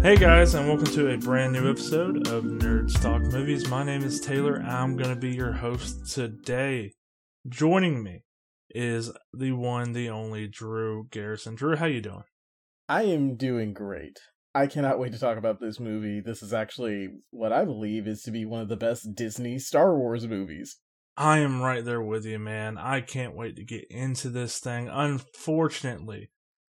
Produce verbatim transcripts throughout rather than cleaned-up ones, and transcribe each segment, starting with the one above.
Hey guys, and welcome to a brand new episode of Nerds Talk Movies. My name is Taylor. I'm going to be your host today. Joining me is the one, the only Drew Garrison. Drew, how you doing? I am doing great. I cannot wait to talk about this movie. This is actually what I believe is to be one of the best Disney Star Wars movies. I am right there with you, man. I can't wait to get into this thing. Unfortunately,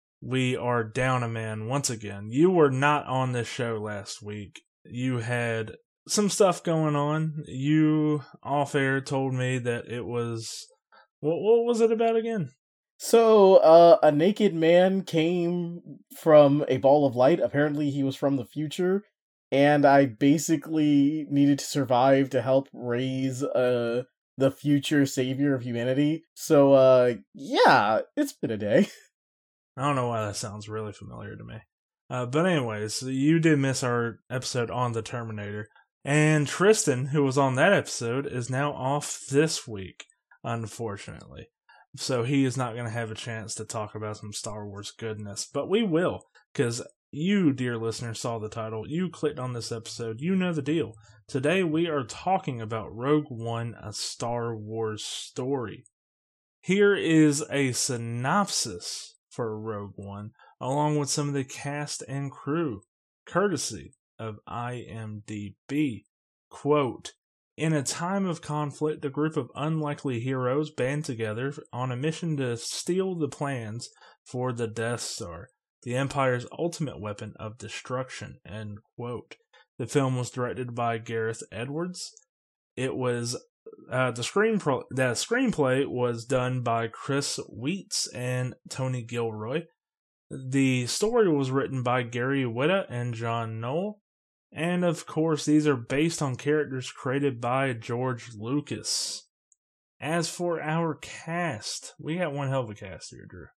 we are down a man once again. You were not on this show last week. You had some stuff going on. You, off air, told me that it was... What, what was it about again? So, uh, a naked man came from a ball of light. Apparently he was from the future. And I basically needed to survive to help raise, uh, the future savior of humanity. So, uh, yeah, it's been a day. I don't know why that sounds really familiar to me. Uh, but anyways, you did miss our episode on the Terminator. And Tristan, who was on that episode, is now off this week, unfortunately. So he is not going to have a chance to talk about some Star Wars goodness. But we will, because you, dear listener, saw the title. You clicked on this episode. You know the deal. Today we are talking about Rogue One, a Star Wars story. Here is a synopsis for Rogue One, along with some of the cast and crew, courtesy of I M D B. Quote, in a time of conflict, a group of unlikely heroes band together on a mission to steal the plans for the Death Star, the Empire's ultimate weapon of destruction, end quote. The film was directed by Gareth Edwards. It was Uh, the screenplay the screenplay was done by Chris Weitz and Tony Gilroy. The story was written by Gary Whitta and John Knoll. And of course, these are based on characters created by George Lucas. As for our cast, we got one hell of a cast here, Drew.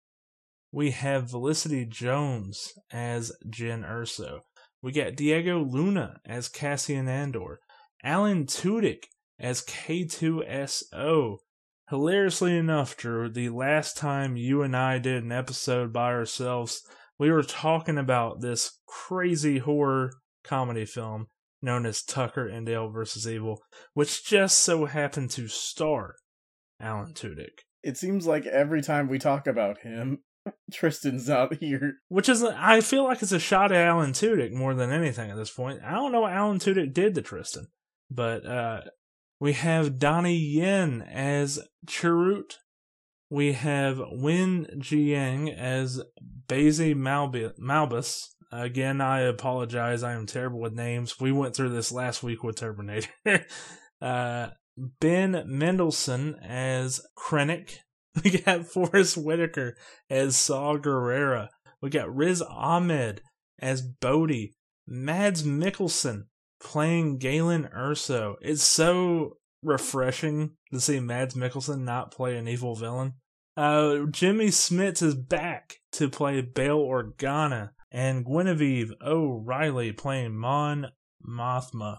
We have Felicity Jones as Jyn Erso. We got Diego Luna as Cassian Andor. Alan Tudyk as K two S O. Hilariously enough, Drew, the last time you and I did an episode by ourselves, we were talking about this crazy horror comedy film known as Tucker and Dale versus. Evil, which just so happened to star Alan Tudyk. It seems like every time we talk about him, Tristan's out here. Which is, I feel like it's a shot at Alan Tudyk more than anything at this point. I don't know what Alan Tudyk did to Tristan, but uh, we have Donnie Yen as Chirrut. We have Wen Jiang as Basie Malbus. Again, I apologize. I am terrible with names. We went through this last week with Terminator. uh, Ben Mendelsohn as Krennic. We got Forrest Whitaker as Saw Gerrera. We got Riz Ahmed as Bodhi. Mads Mikkelsen playing Galen Erso. It's so refreshing to see Mads Mikkelsen not play an evil villain. Uh, Jimmy Smits is back to play Bail Organa. And Guinevere O'Reilly playing Mon Mothma.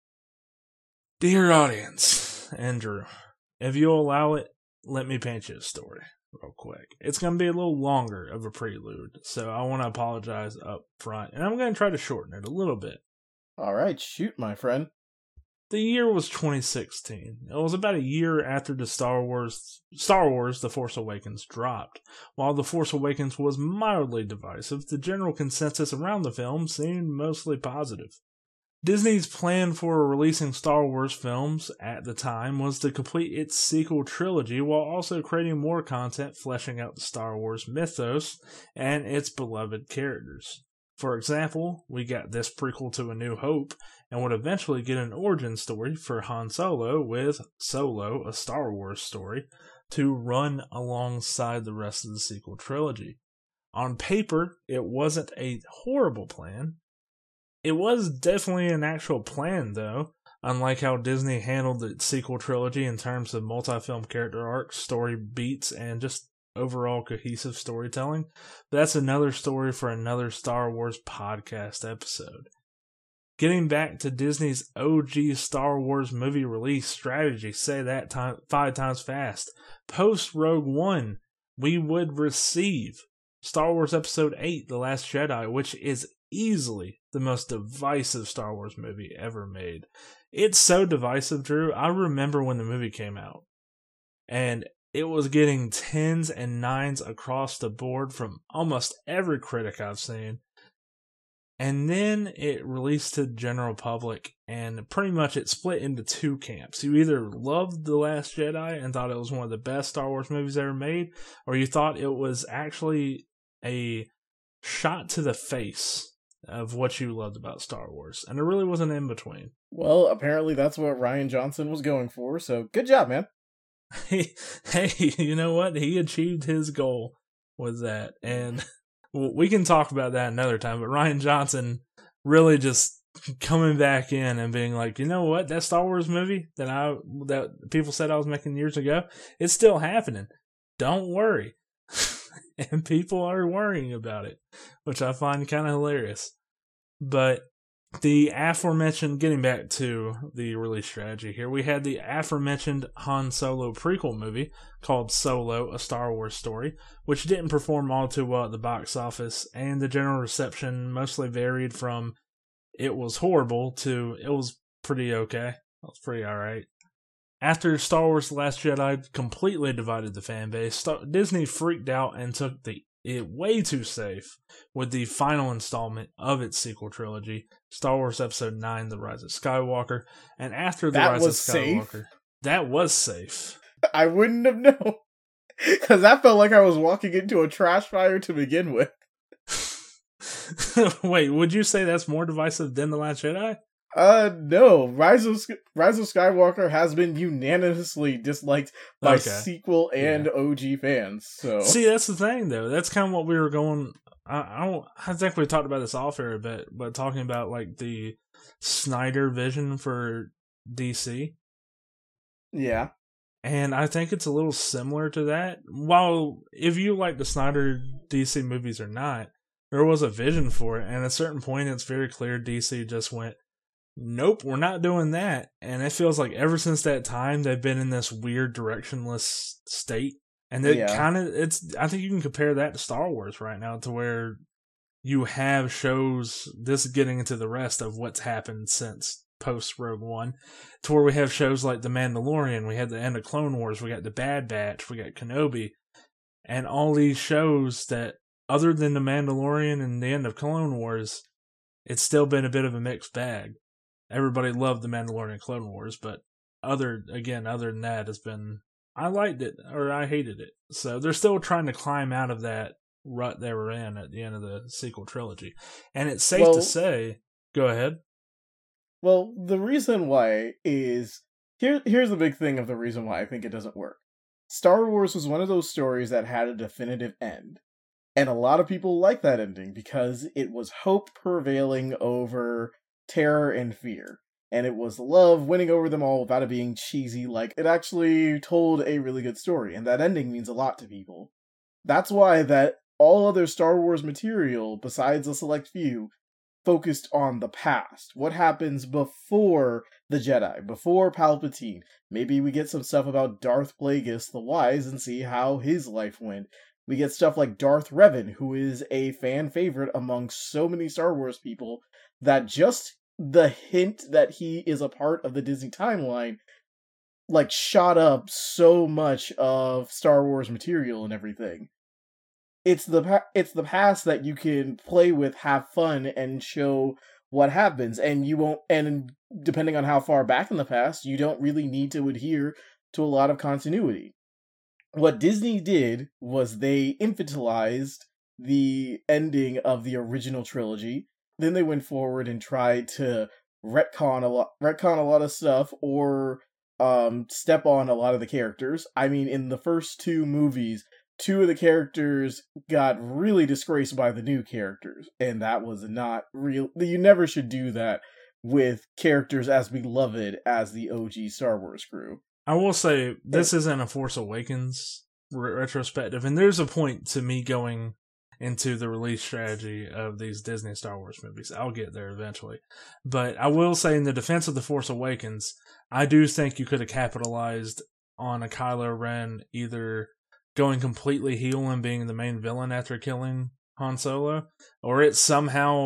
Dear audience, Andrew, if you'll allow it, let me paint you a story real quick. It's going to be a little longer of a prelude, so I want to apologize up front. And I'm going to try to shorten it a little bit. Alright, shoot, my friend. The year was twenty sixteen. It was about a year after the Star Wars Star Wars The Force Awakens dropped. While The Force Awakens was mildly divisive, the general consensus around the film seemed mostly positive. Disney's plan for releasing Star Wars films at the time was to complete its sequel trilogy while also creating more content fleshing out the Star Wars mythos and its beloved characters. For example, we got this prequel to A New Hope, and would eventually get an origin story for Han Solo with Solo, a Star Wars story, to run alongside the rest of the sequel trilogy. On paper, it wasn't a horrible plan. It was definitely an actual plan, though, unlike how Disney handled the sequel trilogy in terms of multi-film character arcs, story beats, and just overall cohesive storytelling. But that's another story for another Star Wars podcast episode. Getting back to Disney's O G Star Wars movie release strategy, say that time, five times fast. Post Rogue One, we would receive Star Wars Episode eight, The Last Jedi, which is easily the most divisive Star Wars movie ever made. It's so divisive, Drew. I remember when the movie came out, and it was getting tens and nines across the board from almost every critic I've seen. And then it released to the general public, and pretty much it split into two camps. You either loved The Last Jedi and thought it was one of the best Star Wars movies ever made, or you thought it was actually a shot to the face of what you loved about Star Wars. And there really wasn't in between. Well, apparently that's what Rian Johnson was going for, so good job, man. Hey, hey, you know what? He achieved his goal with that. And we can talk about that another time, but Rian Johnson really just coming back in and being like, you know what? That Star Wars movie that I that people said I was making years ago, it's still happening. Don't worry. And people are worrying about it, which I find kind of hilarious. But the aforementioned, getting back to the release strategy here, we had the aforementioned Han Solo prequel movie called Solo, A Star Wars Story, which didn't perform all too well at the box office, and the general reception mostly varied from it was horrible to it was pretty okay. It was pretty alright. After Star Wars The Last Jedi completely divided the fan base, Star- Disney freaked out and took the it way too safe with the final installment of its sequel trilogy, Star Wars Episode nine, The Rise of Skywalker. And after The That Rise was of Skywalker, safe? that was safe. I wouldn't have known. Because that felt like I was walking into a trash fire to begin with. Wait, would you say that's more divisive than The Last Jedi? Uh, no. Rise of Rise of Skywalker has been unanimously disliked by Okay. sequel and Yeah. O G fans. So See, that's the thing, though. That's kind of what we were going. I, I don't. I think we talked about this off air a bit, but talking about like the Snyder vision for D C, yeah, and I think it's a little similar to that. While if you like the Snyder D C movies or not, there was a vision for it, and at a certain point, it's very clear D C just went, nope, we're not doing that. And it feels like ever since that time, they've been in this weird directionless state. And it Yeah. kind of, it's, I think you can compare that to Star Wars right now, to where you have shows, this is getting into the rest of what's happened since post Rogue One, to where we have shows like The Mandalorian, we had the end of Clone Wars, we got The Bad Batch, we got Kenobi, and all these shows that, other than The Mandalorian and the end of Clone Wars, it's still been a bit of a mixed bag. Everybody loved The Mandalorian and Clone Wars, but other again, other than that, has been I liked it or I hated it. So they're still trying to climb out of that rut they were in at the end of the sequel trilogy. And it's safe Well- to say, go ahead. Well, the reason why is here. Here's the big thing of the reason why I think it doesn't work. Star Wars was one of those stories that had a definitive end, and a lot of people like that ending because it was hope prevailing over terror and fear, and it was love winning over them all without it being cheesy. Like, it actually told a really good story, and that ending means a lot to people. That's why that all other Star Wars material, besides a select few, focused on the past. What happens before the Jedi, before Palpatine? Maybe we get some stuff about Darth Plagueis the Wise and see how his life went. We get stuff like Darth Revan, who is a fan favorite among so many Star Wars people, that just the hint that he is a part of the Disney timeline, like, shot up so much of Star Wars material and everything. It's the pa- it's the past that you can play with, have fun, and show what happens, and you won't. And depending on how far back in the past, you don't really need to adhere to a lot of continuity. What Disney did was they infantilized the ending of the original trilogy. Then they went forward and tried to retcon a lot, retcon a lot of stuff, or um, step on a lot of the characters. I mean, in the first two movies, two of the characters got really disgraced by the new characters, and that was not real. You never should do that with characters as beloved as the O G Star Wars crew. I will say, this isn't a Force Awakens re- retrospective, and there's a point to me going into the release strategy of these Disney Star Wars movies. I'll get there eventually. But I will say, in the defense of The Force Awakens, I do think you could have capitalized on a Kylo Ren either going completely heel and being the main villain after killing Han Solo, or it somehow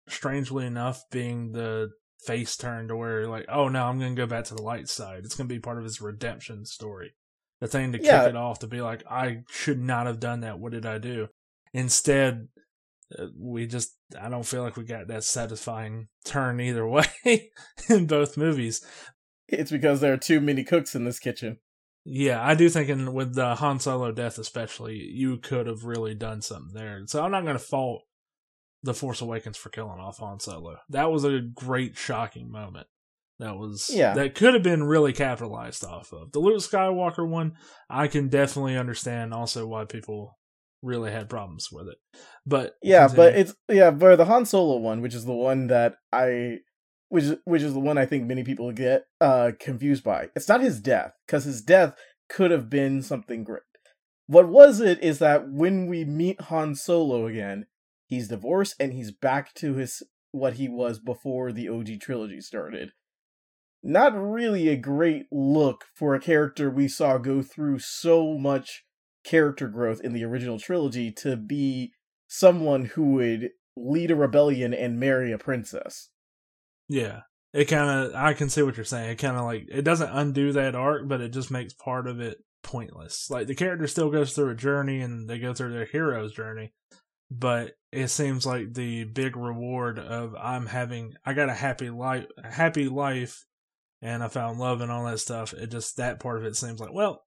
strangely enough, being the face turn to where like, oh no, I'm going to go back to the light side. It's going to be part of his redemption story. The thing to Yeah. kick it off, to be like, I should not have done that. What did I do? Instead, uh, we just, I don't feel like we got that satisfying turn either way in both movies. It's because there are too many cooks in this kitchen. Yeah, I do think in, with the Han Solo death especially, you could have really done something there. So I'm not going to fault The Force Awakens for killing off Han Solo. That was a great, shocking moment. That was Yeah. that could have been really capitalized off of. The Luke Skywalker one, I can definitely understand also why people really had problems with it. But yeah, continue. but it's yeah, but the Han Solo one, which is the one that I, which is which is the one I think many people get uh confused by. It's not his death, because his death could have been something great. What was it is that when we meet Han Solo again, he's divorced and he's back to his what he was before the O G trilogy started. Not really a great look for a character we saw go through so much character growth in the original trilogy to be someone who would lead a rebellion and marry a princess. Yeah. It kind of, I can see what you're saying. It kind of like, it doesn't undo that arc, but it just makes part of it pointless. Like, the character still goes through a journey and they go through their hero's journey, but it seems like the big reward of I'm having, I got a happy life, a happy life, and I found love and all that stuff. It just, that part of it seems like, well,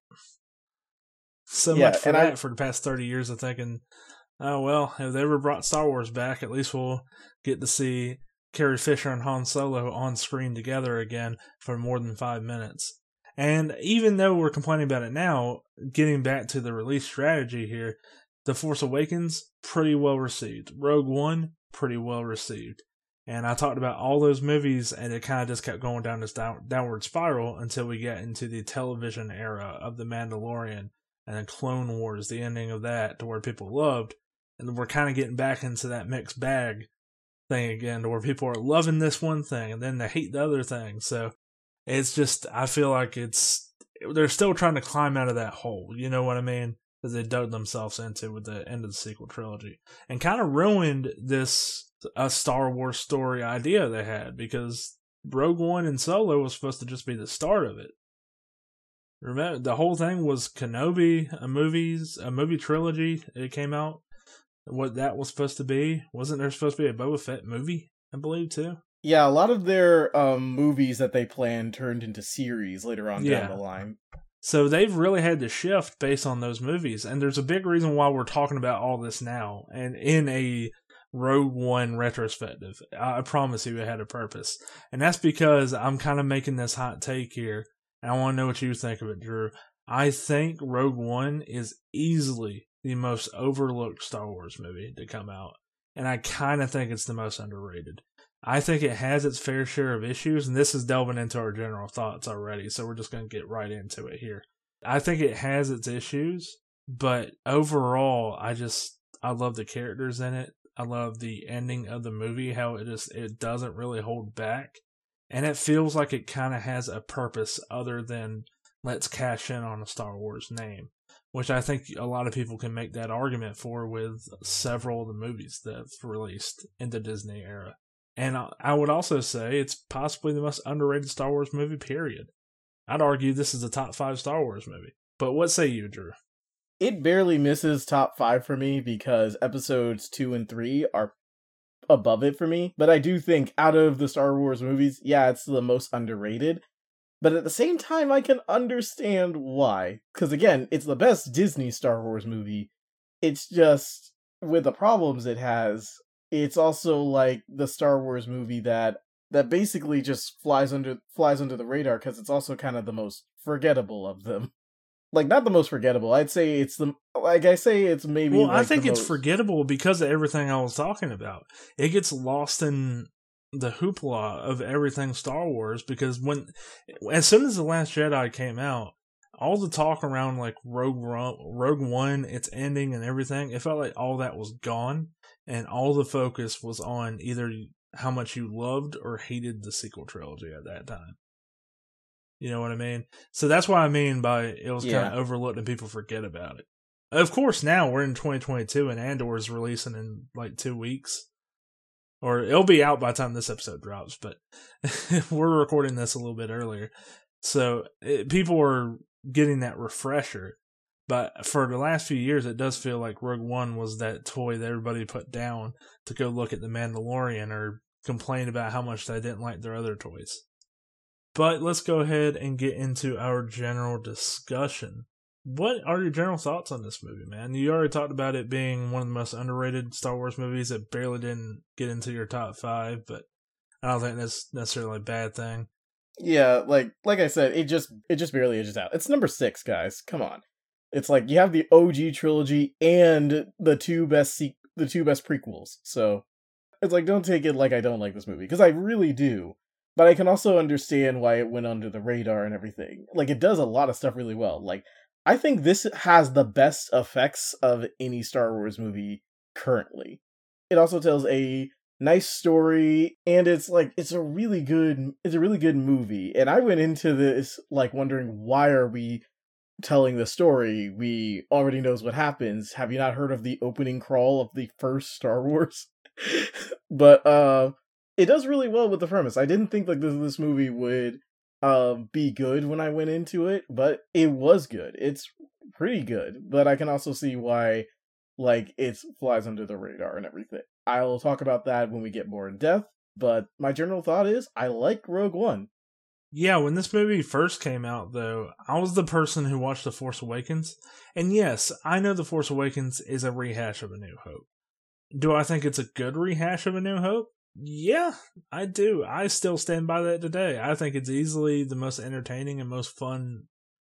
so Yeah, much for and that I- for the past thirty years of thinking, oh, well, if they ever brought Star Wars back, at least we'll get to see Carrie Fisher and Han Solo on screen together again for more than five minutes. And even though we're complaining about it now, getting back to the release strategy here, The Force Awakens, pretty well received. Rogue One, pretty well received. And I talked about all those movies, and it kind of just kept going down this down, downward spiral until we get into the television era of The Mandalorian and then Clone Wars, the ending of that, to where people loved. And we're kind of getting back into that mixed bag thing again, to where people are loving this one thing and then they hate the other thing. So it's just, I feel like it's, they're still trying to climb out of that hole. You know what I mean? That they dug themselves into with the end of the sequel trilogy, and kind of ruined this a Star Wars story idea they had, because Rogue One and Solo was supposed to just be the start of it. Remember, the whole thing was Kenobi, a movies, a movie trilogy. It came out. What that was supposed to be? Wasn't there supposed to be a Boba Fett movie, I believe, too? Yeah, a lot of their um, movies that they planned turned into series later on Yeah. down the line. So they've really had to shift based on those movies. And there's a big reason why we're talking about all this now. And in a Rogue One retrospective, I promise you it had a purpose. And that's because I'm kind of making this hot take here. And I want to know what you think of it, Drew. I think Rogue One is easily the most overlooked Star Wars movie to come out. And I kind of think it's the most underrated. I think it has its fair share of issues, and this is delving into our general thoughts already, so we're just going to get right into it here. I think it has its issues, but overall, I just, I love the characters in it. I love the ending of the movie, how it just, it doesn't really hold back. And it feels like it kind of has a purpose other than let's cash in on a Star Wars name, which I think a lot of people can make that argument for with several of the movies that have released in the Disney era. And I would also say it's possibly the most underrated Star Wars movie, period. I'd argue this is a top five Star Wars movie. But what say you, Drew? It barely misses top five for me because episodes two and three are above it for me. But I do think out of the Star Wars movies, yeah, it's the most underrated. But at the same time, I can understand why. Because again, it's the best Disney Star Wars movie. It's just, with the problems it has, it's also like the Star Wars movie that that basically just flies under flies under the radar because it's also kind of the most forgettable of them. Like, not the most forgettable. I'd say it's the like I say it's maybe. Well, like I think the it's most... forgettable because of everything I was talking about. It gets lost in the hoopla of everything Star Wars because when as soon as The Last Jedi came out, all the talk around like Rogue Rogue One, its ending and everything, it felt like all that was gone. And all the focus was on either how much you loved or hated the sequel trilogy at that time. You know what I mean? So that's what I mean by it was Yeah. kind of overlooked and people forget about it. Of course, now we're in twenty twenty-two and Andor is releasing in like two weeks. or it'll be out by the time this episode drops, but we're recording this a little bit earlier. So it, people are getting that refresher. But for the last few years, it does feel like Rogue One was that toy that everybody put down to go look at The Mandalorian or complain about how much they didn't like their other toys. But let's go ahead and get into our general discussion. What are your general thoughts on this movie, man? You already talked about it being one of the most underrated Star Wars movies. It barely didn't get into your top five, but I don't think that's necessarily a bad thing. Yeah, like like I said, it just it just barely edges out. It's number six, guys. Come on. It's like you have the O G trilogy and the two best se- the two best prequels. So it's like, don't take it like I don't like this movie, because I really do. But I can also understand why it went under the radar and everything. Like, it does a lot of stuff really well. Like, I think this has the best effects of any Star Wars movie currently. It also tells a nice story, and it's like it's a really good it's a really good movie. And I went into this like wondering, why are we telling the story? We already knows what happens. Have you not heard of the opening crawl of the first Star Wars? But uh it does really well with the premise. I didn't think like this, this movie would uh, be good when I went into it, but it was good. It's pretty good, but I can also see why like it flies under the radar and everything. I'll talk about that when we get more in depth, but my general thought is I like Rogue One. Yeah, when this movie first came out, though, I was the person who watched The Force Awakens. And yes, I know The Force Awakens is a rehash of A New Hope. Do I think it's a good rehash of A New Hope? Yeah, I do. I still stand by that today. I think it's easily the most entertaining and most fun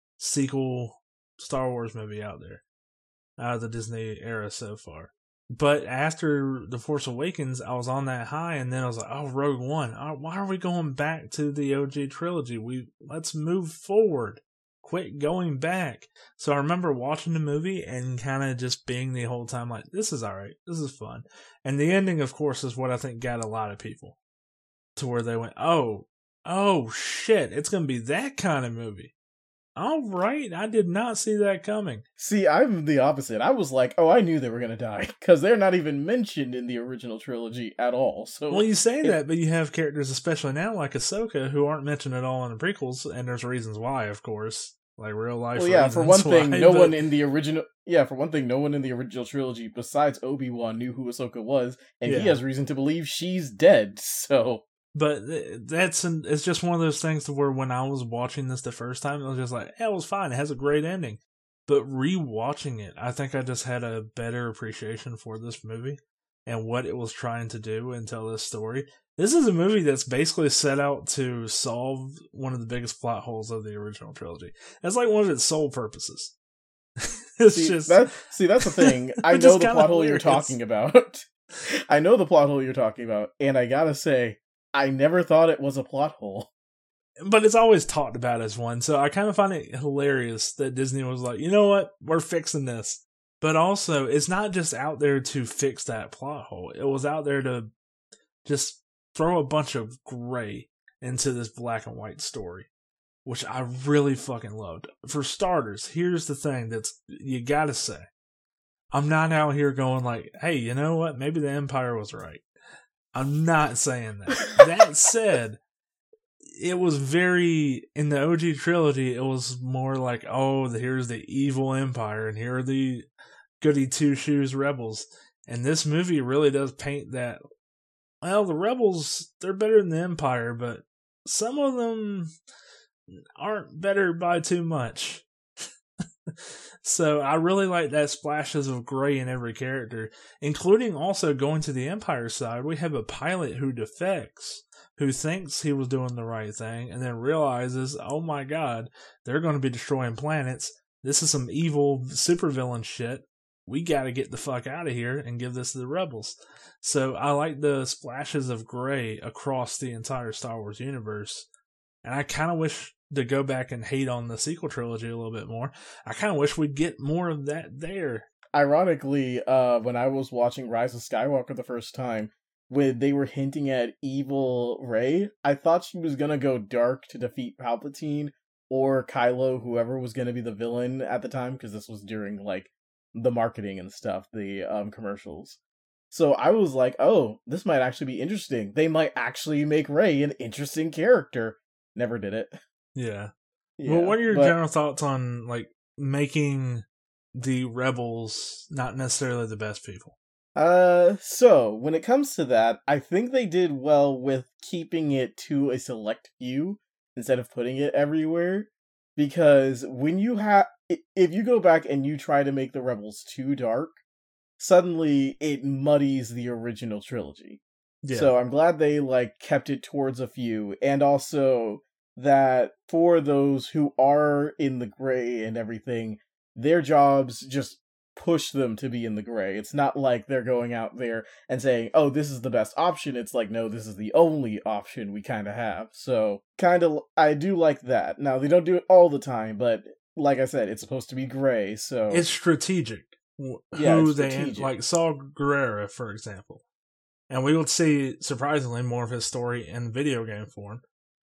sequel Star Wars movie out there, out of the Disney era so far. But after The Force Awakens, I was on that high, and then I was like, oh, Rogue One. Oh, why are we going back to the O G trilogy? We Let's move forward. Quit going back. So I remember watching the movie and kind of just being the whole time like, this is alright. This is fun. And the ending, of course, is what I think got a lot of people to where they went, oh, oh shit, it's going to be that kind of movie. All right, I did not see that coming. See, I'm the opposite. I was like, oh, I knew they were going to die, because they're not even mentioned in the original trilogy at all. So, well, you say it, that, but you have characters, especially now, like Ahsoka, who aren't mentioned at all in the prequels, and there's reasons why, of course. Like real life. Well, yeah, for one thing, why, no but... one in the original Yeah, for one thing, no one in the original trilogy besides Obi-Wan knew who Ahsoka was, and yeah. he has reason to believe she's dead, so... But that's an, it's just one of those things to where when I was watching this the first time, it was just like, yeah, it was fine. It has a great ending. But rewatching it, I think I just had a better appreciation for this movie and what it was trying to do and tell this story. This is a movie that's basically set out to solve one of the biggest plot holes of the original trilogy. That's like one of its sole purposes. It's see, just that, see, that's the thing. I know the plot hole you're talking about. I know the plot hole you're talking about, and I gotta say, I never thought it was a plot hole. But it's always talked about as one, so I kind of find it hilarious that Disney was like, you know what, we're fixing this. But also, it's not just out there to fix that plot hole. It was out there to just throw a bunch of gray into this black and white story, which I really fucking loved. For starters, here's the thing that's you gotta say. I'm not out here going like, hey, you know what, maybe the Empire was right. I'm not saying that. That said, it was very, in the O G trilogy, it was more like, oh, here's the evil Empire, and here are the goody two-shoes rebels. And this movie really does paint that, well, the rebels, they're better than the Empire, but some of them aren't better by too much. So I really like that splashes of gray in every character, including also going to the Empire side. We have a pilot who defects, who thinks he was doing the right thing, and then realizes, oh my god, they're going to be destroying planets. This is some evil supervillain shit. We got to get the fuck out of here and give this to the rebels. So I like the splashes of gray across the entire Star Wars universe. And I kind of wish to go back and hate on the sequel trilogy a little bit more. I kind of wish we'd get more of that there. Ironically, uh, when I was watching Rise of Skywalker the first time, when they were hinting at evil Rey, I thought she was gonna go dark to defeat Palpatine or Kylo, whoever was gonna be the villain at the time, because this was during like the marketing and stuff, the um, commercials. So I was like, oh, this might actually be interesting. They might actually make Rey an interesting character. Never did it. Yeah. Yeah, well, what are your but, general thoughts on like making the rebels not necessarily the best people? Uh, so when it comes to that, I think they did well with keeping it to a select few instead of putting it everywhere. Because when you have, if you go back and you try to make the rebels too dark, suddenly it muddies the original trilogy. Yeah. So I'm glad they like kept it towards a few, and also that for those who are in the gray and everything, their jobs just push them to be in the gray. It's not like they're going out there and saying, "Oh, this is the best option." It's like, "No, this is the only option we kind of have." So, kind of I do like that. Now, they don't do it all the time, but like I said, it's supposed to be gray, so It's strategic. Who yeah, it's they strategic. like Saw Gerrera, for example. And we would see, surprisingly, more of his story in video game form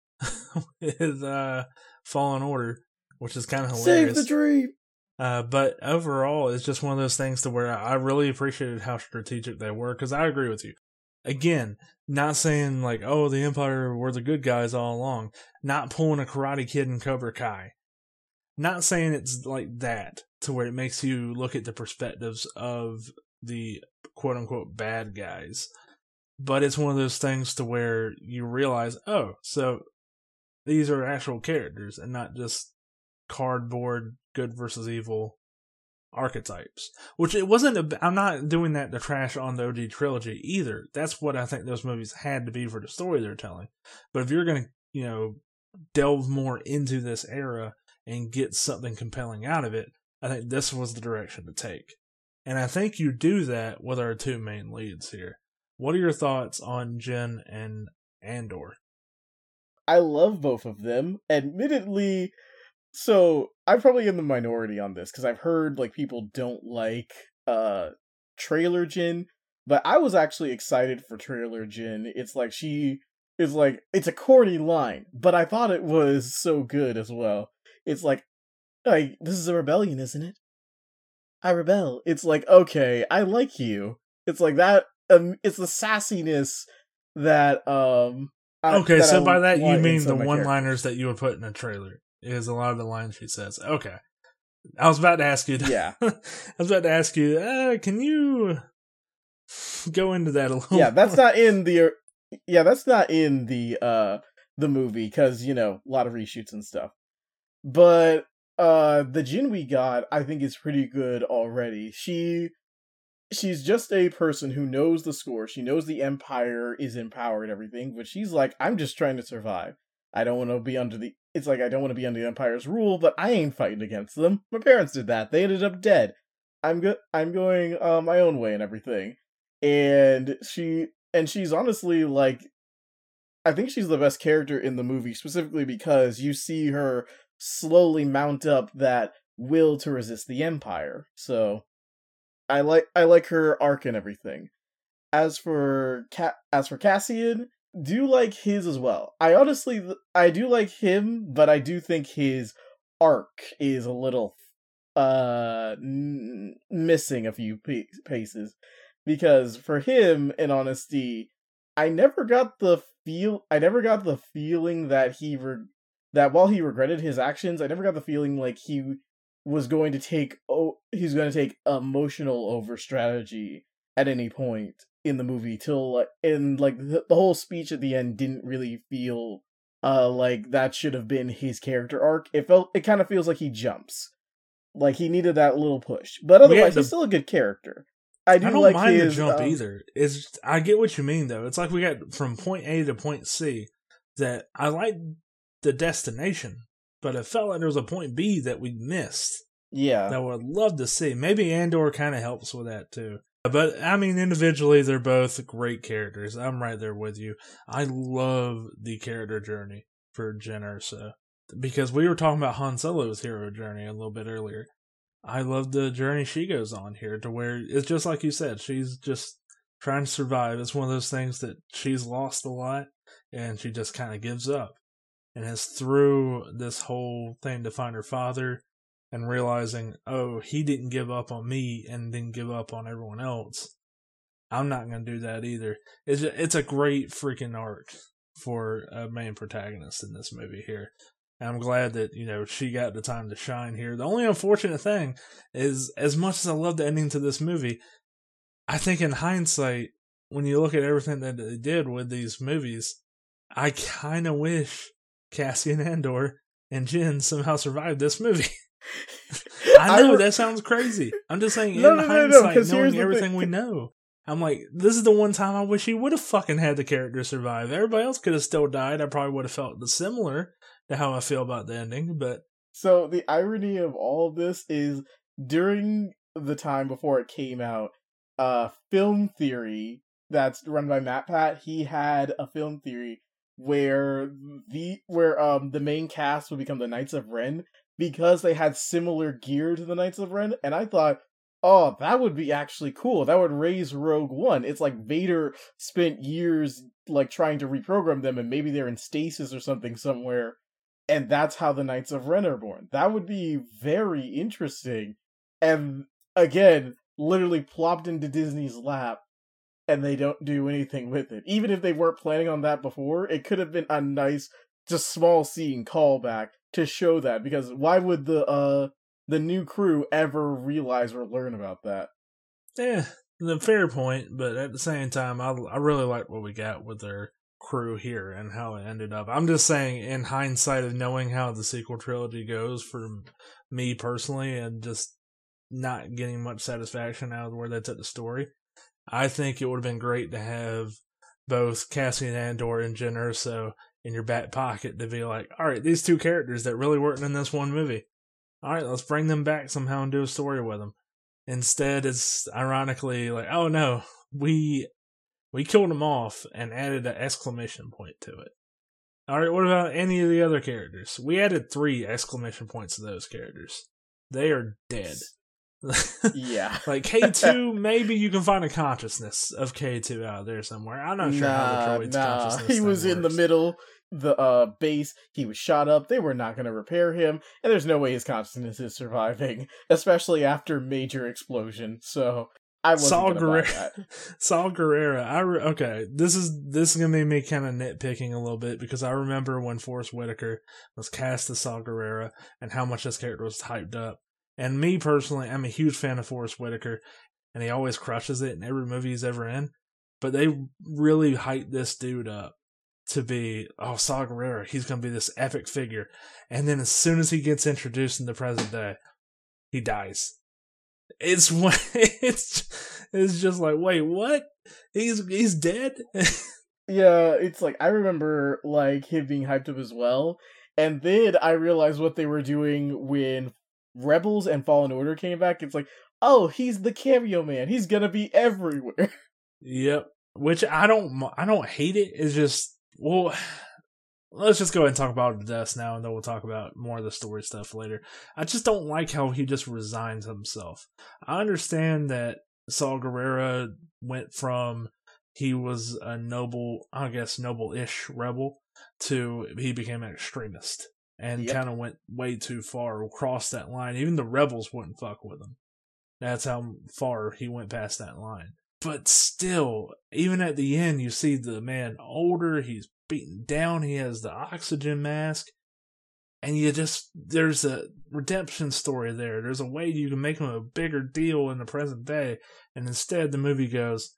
with uh, Fallen Order, which is kind of hilarious. Save the dream! Uh, but overall, it's just one of those things to where I really appreciated how strategic they were, because I agree with you. Again, not saying like, oh, the Empire were the good guys all along. Not pulling a Karate Kid and Cobra Kai. Not saying it's like that, to where it makes you look at the perspectives of the quote-unquote bad guys. But it's one of those things to where you realize, oh, so these are actual characters and not just cardboard good versus evil archetypes. Which it wasn't, a, I'm not doing that to trash on the O G trilogy either. That's what I think those movies had to be for the story they're telling. But if you're going to, you know, delve more into this era and get something compelling out of it, I think this was the direction to take. And I think you do that with our two main leads here. What are your thoughts on Jyn and Andor? I love both of them. Admittedly, so I'm probably in the minority on this because I've heard like people don't like uh trailer Jyn, but I was actually excited for trailer Jyn. It's like she is like it's a corny line, but I thought it was so good as well. It's like, like this is a rebellion, isn't it? I rebel. It's like, okay, I like you. It's like that. Um, it's the sassiness that um. I, okay, that so I by that you mean in the my one-liners that you would put in a trailer. Is a lot of the lines she says. Okay, I was about to ask you. Yeah, I was about to ask you. Uh, can you go into that a little? Yeah, that's more? not in the. Yeah, that's not in the uh the movie because you know a lot of reshoots and stuff. But uh, the Jyn we got, I think, is pretty good already. She she's just a person who knows the score. She knows the Empire is in power and everything, but she's like, I'm just trying to survive. I don't want to be under the. It's like I don't want to be under the Empire's rule, but I ain't fighting against them. My parents did that. They ended up dead. I'm go- I'm going uh, my own way and everything. And she and she's honestly like, I think she's the best character in the movie, specifically because you see her slowly mount up that will to resist the Empire. So I like I like her arc and everything. As for Ca- as for Cassian, do like his as well. I honestly I do like him, but I do think his arc is a little uh n- missing a few p- paces because for him, in honesty, I never got the feel I never got the feeling that he re- that while he regretted his actions, I never got the feeling like he was going to take oh he's going to take emotional over strategy at any point in the movie till like and like the, the whole speech at the end didn't really feel uh like that should have been his character arc. It felt it kind of feels like he jumps. Like he needed that little push. But otherwise the, he's still a good character. I do I don't like mind his, the jump um, either. It's I get what you mean though. It's like we got from point A to point C that I like the destination, but it felt like there was a point B that we missed. Yeah. That I would love to see. Maybe Andor kind of helps with that too. But, I mean, individually, they're both great characters. I'm right there with you. I love the character journey for Jyn Erso. Because we were talking about Han Solo's hero journey a little bit earlier. I love the journey she goes on here to where it's just like you said. She's just trying to survive. It's one of those things that she's lost a lot and she just kind of gives up. And it's through this whole thing to find her father and realizing, oh, he didn't give up on me and didn't give up on everyone else. I'm not going to do that either. It's a, it's a great freaking arc for a main protagonist in this movie here. And I'm glad that, you know, she got the time to shine here. The only unfortunate thing is, as much as I love the ending to this movie, I think in hindsight, when you look at everything that they did with these movies, I kind of wish Cassian Andor and Jyn somehow survived this movie. I know, I re- that sounds crazy. I'm just saying, no, in no, hindsight, no, no, knowing everything we know, I'm like, this is the one time I wish he would have fucking had the character survive. Everybody else could have still died. I probably would have felt similar to how I feel about the ending, but... So, the irony of all of this is, during the time before it came out, uh, Film Theory, that's run by MatPat, he had a film theory where the where um the main cast would become the Knights of Ren, because they had similar gear to the Knights of Ren, and I thought, oh, that would be actually cool. That would raise Rogue One. It's like Vader spent years like trying to reprogram them, and maybe they're in stasis or something somewhere, and that's how the Knights of Ren are born. That would be very interesting. And again, literally plopped into Disney's lap, and they don't do anything with it. Even if they weren't planning on that before, it could have been a nice, just small scene callback to show that, because why would the uh the new crew ever realize or learn about that? Yeah, the fair point, but at the same time, I I really like what we got with their crew here and how it ended up. I'm just saying, in hindsight of knowing how the sequel trilogy goes for me personally, and just not getting much satisfaction out of where they took the story, I think it would have been great to have both Cassian Andor and Jyn Erso in your back pocket to be like, all right, these two characters that really weren't in this one movie, all right, let's bring them back somehow and do a story with them. Instead, it's ironically like, oh no, we we killed them off and added an exclamation point to it. All right, what about any of the other characters? We added three exclamation points to those characters. They are dead. Yeah. Like K two, maybe you can find a consciousness of K two out there somewhere. I'm not sure nah, how the droid's nah. consciousness He was works. in the middle, the uh base, he was shot up, they were not going to repair him, and there's no way his consciousness is surviving, especially after major explosion, so I wasn't Saul going to buy Guerrera. that. Saul Guerrera. I re- okay, this is this is gonna be me kind of nitpicking a little bit, because I remember when Forrest Whitaker was cast as Saul Guerrera and how much this character was hyped up. And me personally, I'm a huge fan of Forrest Whitaker, and he always crushes it in every movie he's ever in. But they really hyped this dude up to be, oh, Saw Gerrera, he's going to be this epic figure. And then as soon as he gets introduced in the present day, he dies. It's it's it's just like, wait, what? He's he's dead? Yeah, it's like, I remember like him being hyped up as well. And then I realized what they were doing when Rebels and Fallen Order came back. It's like, oh, he's the cameo man. He's gonna be everywhere. Yep. Which I don't, I don't hate it. It's just, well, let's just go ahead and talk about it to death now, and then we'll talk about more of the story stuff later. I just don't like how he just resigns himself. I understand that Saul Gerrera went from, he was a noble, I guess noble-ish rebel, to he became an extremist. And yep. kind of went way too far, crossed that line. Even the rebels wouldn't fuck with him. That's how far he went past that line. But still, even at the end, you see the man older, he's beaten down, he has the oxygen mask, and you just, there's a redemption story there. There's a way you can make him a bigger deal in the present day, and instead the movie goes,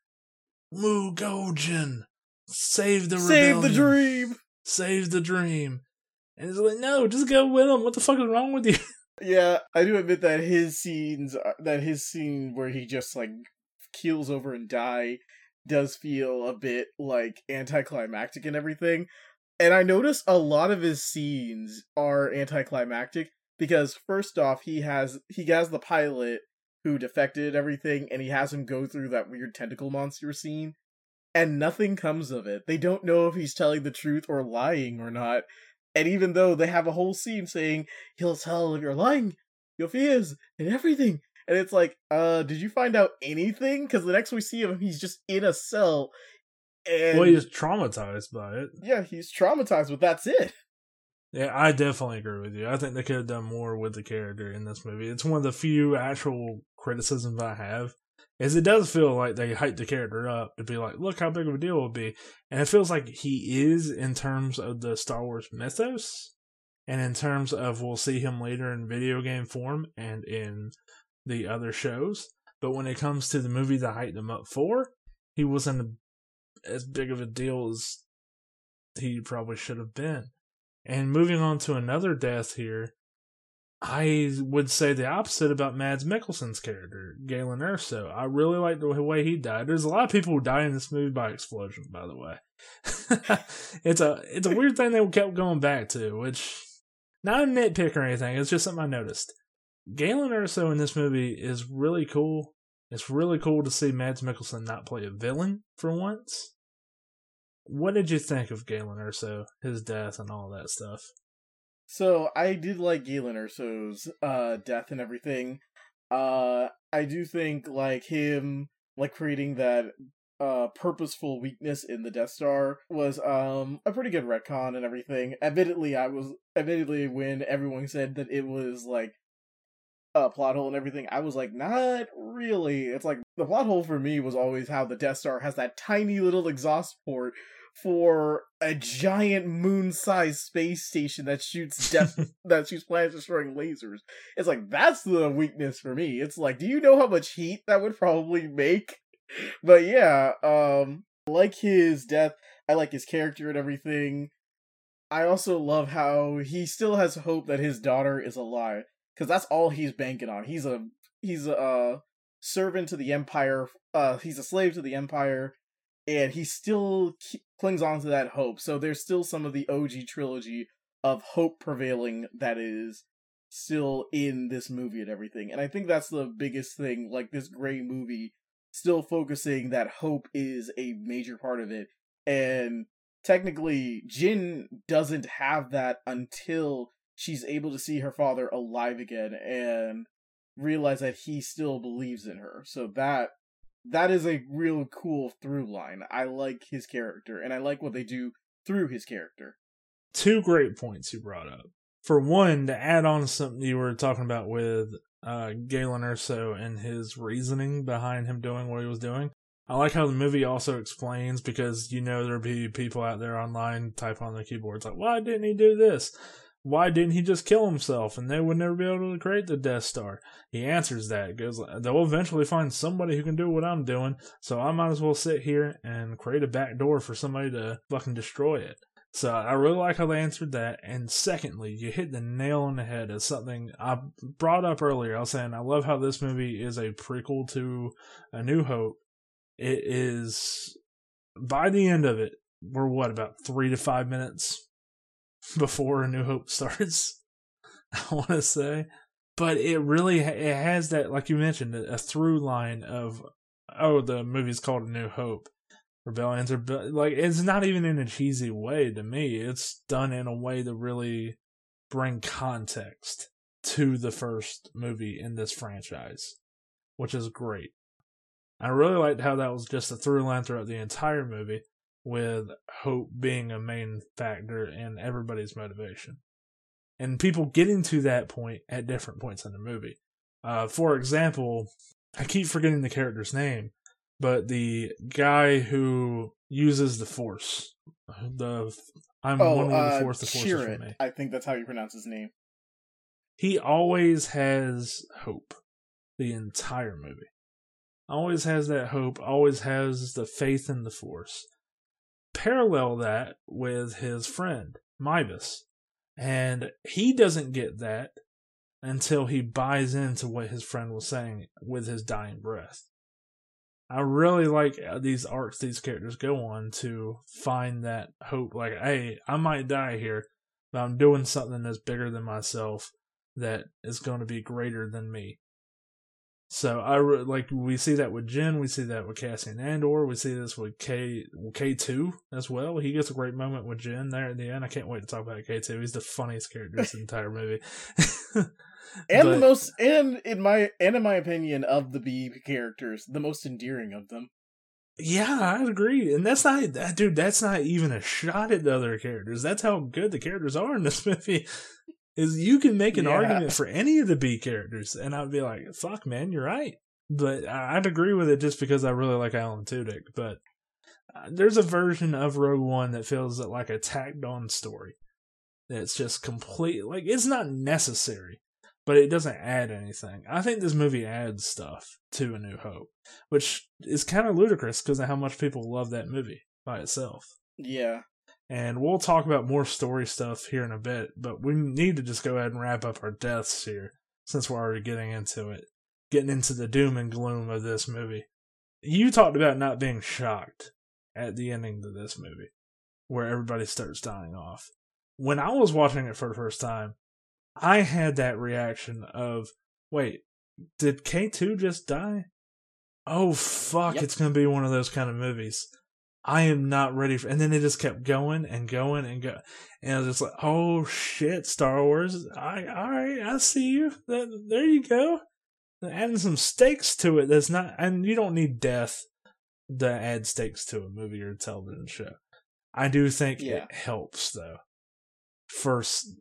Mugogen, save the rebellion. Save the dream! Save the dream. And it's like, no, just go with him. What the fuck is wrong with you? Yeah, I do admit that his scenes, that his scene where he just, like, keels over and die does feel a bit, like, anticlimactic and everything. And I notice a lot of his scenes are anticlimactic because, first off, he has, he has the pilot who defected and everything, and he has him go through that weird tentacle monster scene, and nothing comes of it. They don't know if he's telling the truth or lying or not. And even though they have a whole scene saying, he'll tell if you're lying, your fears, and everything. And it's like, uh, did you find out anything? Because the next we see him, he's just in a cell. And well, he's traumatized by it. Yeah, he's traumatized, but that's it. Yeah, I definitely agree with you. I think they could have done more with the character in this movie. It's one of the few actual criticisms I have, is it does feel like they hyped the character up to be like, look how big of a deal it would be. And it feels like he is in terms of the Star Wars mythos, and in terms of we'll see him later in video game form and in the other shows. But when it comes to the movie that hyped him up for, he wasn't as big of a deal as he probably should have been. And moving on to another death here, I would say the opposite about Mads Mikkelsen's character, Galen Erso. I really like the way he died. There's a lot of people who die in this movie by explosion, by the way. it's a it's a weird thing they kept going back to, which, not a nitpick or anything, it's just something I noticed. Galen Erso in this movie is really cool. It's really cool to see Mads Mikkelsen not play a villain for once. What did you think of Galen Erso, his death, and all that stuff? So, I did like Galen Erso's uh, death and everything. Uh, I do think, like, him, like, creating that uh, purposeful weakness in the Death Star was um, a pretty good retcon and everything. Admittedly, I was, admittedly, when everyone said that it was, like, a plot hole and everything, I was like, not really. It's like, the plot hole for me was always how the Death Star has that tiny little exhaust port for a giant moon-sized space station that shoots death that shoots planet-destroying lasers. It's like, that's the weakness for me. It's like, do you know how much heat that would probably make? But yeah, um, I like his death. I like his character and everything. I also love how he still has hope that his daughter is alive, because that's all he's banking on. He's a he's a uh, servant to the Empire. Uh, he's a slave to the Empire. And he still clings on to that hope. So there's still some of the O G trilogy of hope prevailing that is still in this movie and everything. And I think that's the biggest thing, like this great movie, still focusing that hope is a major part of it. And technically, Jyn doesn't have that until she's able to see her father alive again and realize that he still believes in her. So that... That is a real cool through line. I like his character, and I like what they do through his character. Two great points you brought up. For one, to add on to something you were talking about with uh, Galen Erso and his reasoning behind him doing what he was doing, I like how the movie also explains, because you know there'll be people out there online type on their keyboards like, why didn't he do this? Why didn't he just kill himself and they would never be able to create the Death Star? He answers that. He goes, they'll eventually find somebody who can do what I'm doing, so I might as well sit here and create a back door for somebody to fucking destroy it. So I really like how they answered that. And secondly, you hit the nail on the head as something I brought up earlier. I was saying I love how this movie is a prequel to A New Hope. It is, by the end of it, we're what, about three to five minutes before A New Hope starts, I want to say. But it really, it has that, like you mentioned, a through line of, oh, the movie's called A New Hope. Rebellions are, like, it's not even in a cheesy way to me. It's done in a way to really bring context to the first movie in this franchise, which is great. I really liked how that was just a through line throughout the entire movie, with hope being a main factor in everybody's motivation. And people getting to that point at different points in the movie. Uh, for example, I keep forgetting the character's name, but the guy who uses the Force. The I'm oh, one with uh, the Force, the Force is for me. I think that's how you pronounce his name. He always has hope the entire movie. Always has that hope, always has the faith in the Force. Parallel that with his friend, Mybus. And he doesn't get that until he buys into what his friend was saying with his dying breath. I really like these arcs these characters go on to find that hope. Like, hey, I might die here, but I'm doing something that's bigger than myself that is going to be greater than me. So I re- like we see that with Jyn, we see that with Cassian Andor, we see this with K K two as well. He gets a great moment with Jyn there at the end. I can't wait to talk about K two. He's the funniest character in this entire movie, and but, the most, and in my and in my opinion, of the B characters, the most endearing of them. Yeah, I agree, and that's not that dude. That's not even a shot at the other characters. That's how good the characters are in this movie. Is you can make an yeah. argument for any of the B characters, and I'd be like, fuck, man, you're right. but I'd agree with it just because I really like Alan Tudyk. But there's a version of Rogue One that feels like a tacked on story. It's just complete, like, it's not necessary, but it doesn't add anything. I think this movie adds stuff to A New Hope, which is kind of ludicrous because of how much people love that movie by itself. Yeah. And we'll talk about more story stuff here in a bit, but we need to just go ahead and wrap up our deaths here, since we're already getting into it. Getting into the doom and gloom of this movie. You talked about not being shocked at the ending of this movie, where everybody starts dying off. When I was watching it for the first time, I had that reaction of, wait, did K two just die? Oh, fuck, yep. It's going to be one of those kind of movies. I am not ready for, and then it just kept going and going and go, and I was just like, oh shit, Star Wars, I, alright, I see you, that, there you go, adding some stakes to it that's not, and you don't need death to add stakes to a movie or a television show. I do think yeah. it helps, though, for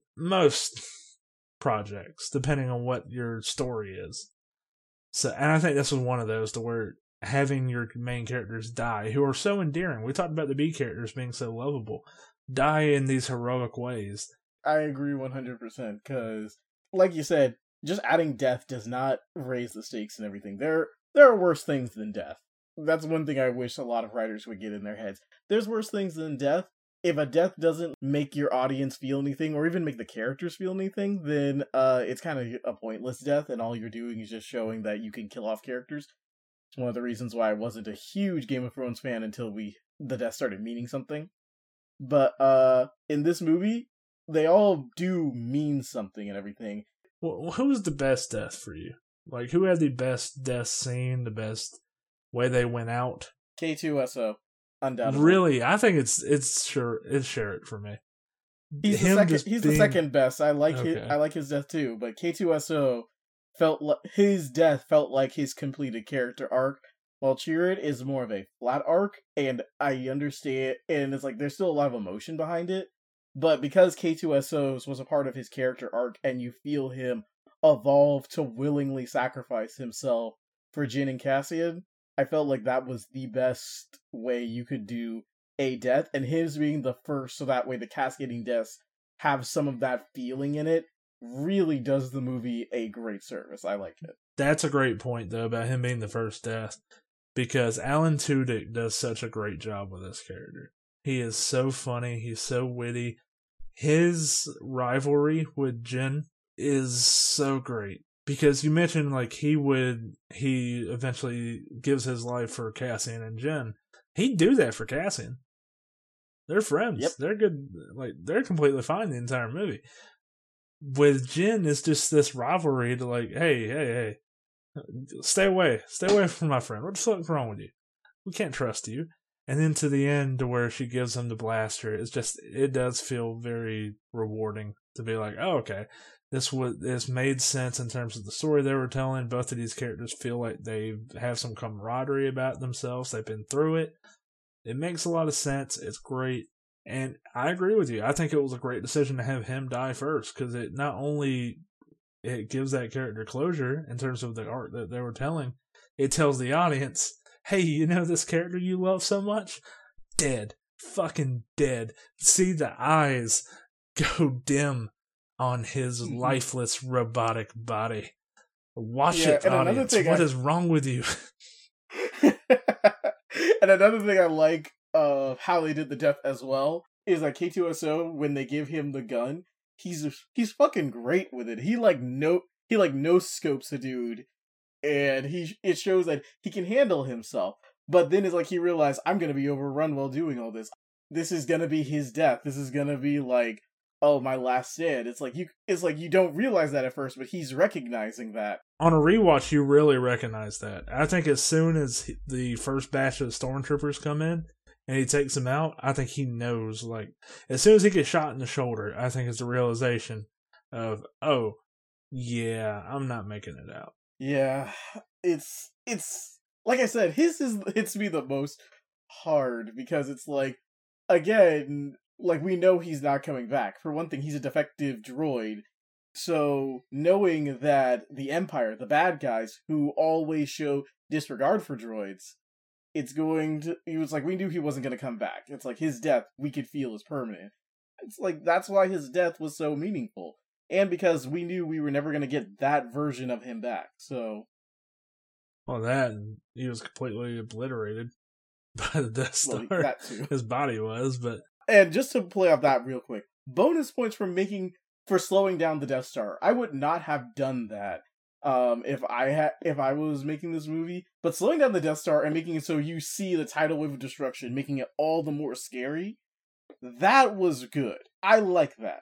most projects, depending on what your story is. So, and I think this was one of those to where having your main characters die, who are so endearing. We talked about the B characters being so lovable, die in these heroic ways. I agree one hundred percent, because, like you said, just adding death does not raise the stakes and everything. There, there are worse things than death. That's one thing I wish a lot of writers would get in their heads. There's worse things than death. If a death doesn't make your audience feel anything, or even make the characters feel anything, then uh, it's kind of a pointless death, and all you're doing is just showing that you can kill off characters. One of the reasons why I wasn't a huge Game of Thrones fan until we the death started meaning something. But uh, in this movie, they all do mean something and everything. Well, who was the best death for you? Like, who had the best death scene, the best way they went out? K two S O, undoubtedly. Really? I think it's it's sure it's Sherritt for me. He's Him the second. He's being... the second best. I like okay. his, I like his death too. But K two S O felt like his death felt like his completed character arc, while Chirrut is more of a flat arc, and I understand, and it's like there's still a lot of emotion behind it, but because K two S O's was a part of his character arc, and you feel him evolve to willingly sacrifice himself for Jyn and Cassian, I felt like that was the best way you could do a death, and his being the first, so that way the cascading deaths have some of that feeling in it, really does the movie a great service. I like it. That's a great point, though, about him being the first death, because Alan Tudyk does such a great job with this character. He is so funny. He's so witty. His rivalry with Jyn is so great, because you mentioned, like, he would, he eventually gives his life for Cassian and Jyn. He'd do that for Cassian. They're friends. Yep. They're good. Like, they're completely fine the entire movie. With Jyn, it's just this rivalry to, like, hey, hey, hey, stay away. Stay away from my friend. What the fuck's wrong with you? We can't trust you. And then to the end, to where she gives him the blaster, it's just, it does feel very rewarding to be like, oh, okay, this was, this made sense in terms of the story they were telling. Both of these characters feel like they have some camaraderie about themselves. They've been through it. It makes a lot of sense. It's great. And I agree with you. I think it was a great decision to have him die first, because it not only it gives that character closure in terms of the art that they were telling, it tells the audience, hey, you know this character you love so much? Dead. Fucking dead. See the eyes go dim on his mm-hmm. lifeless robotic body. Watch yeah, it, audience. What I... is wrong with you? And another thing I like of how they did the death as well is like K two S O, when they give him the gun, he's he's fucking great with it. He like no he like no scopes a dude, and he it shows that he can handle himself. But then it's like he realized, I'm gonna be overrun while doing all this. This is gonna be his death. This is gonna be like, oh, my last stand. It's like you it's like you don't realize that at first, but he's recognizing that. On a rewatch, you really recognize that. I think as soon as the first batch of stormtroopers come in and he takes them out, I think he knows, like, as soon as he gets shot in the shoulder, I think it's the realization of, oh, yeah, I'm not making it out. Yeah, it's, it's, like I said, his is, hits me the most hard, because it's like, again, like, we know he's not coming back. For one thing, he's a defective droid, So, knowing that the Empire, the bad guys, who always show disregard for droids, it's going to. He was like, we knew he wasn't going to come back. It's like his death, we could feel is permanent. It's like, that's why his death was so meaningful. And because we knew we were never going to get that version of him back. So. Well, that, and he was completely obliterated by the Death Star. Well, that too. His body was, but. And just to play off that real quick, bonus points for making. For slowing down the Death Star. I would not have done that um, if I had if I was making this movie. But slowing down the Death Star and making it so you see the tidal wave of destruction, making it all the more scary, that was good. I like that.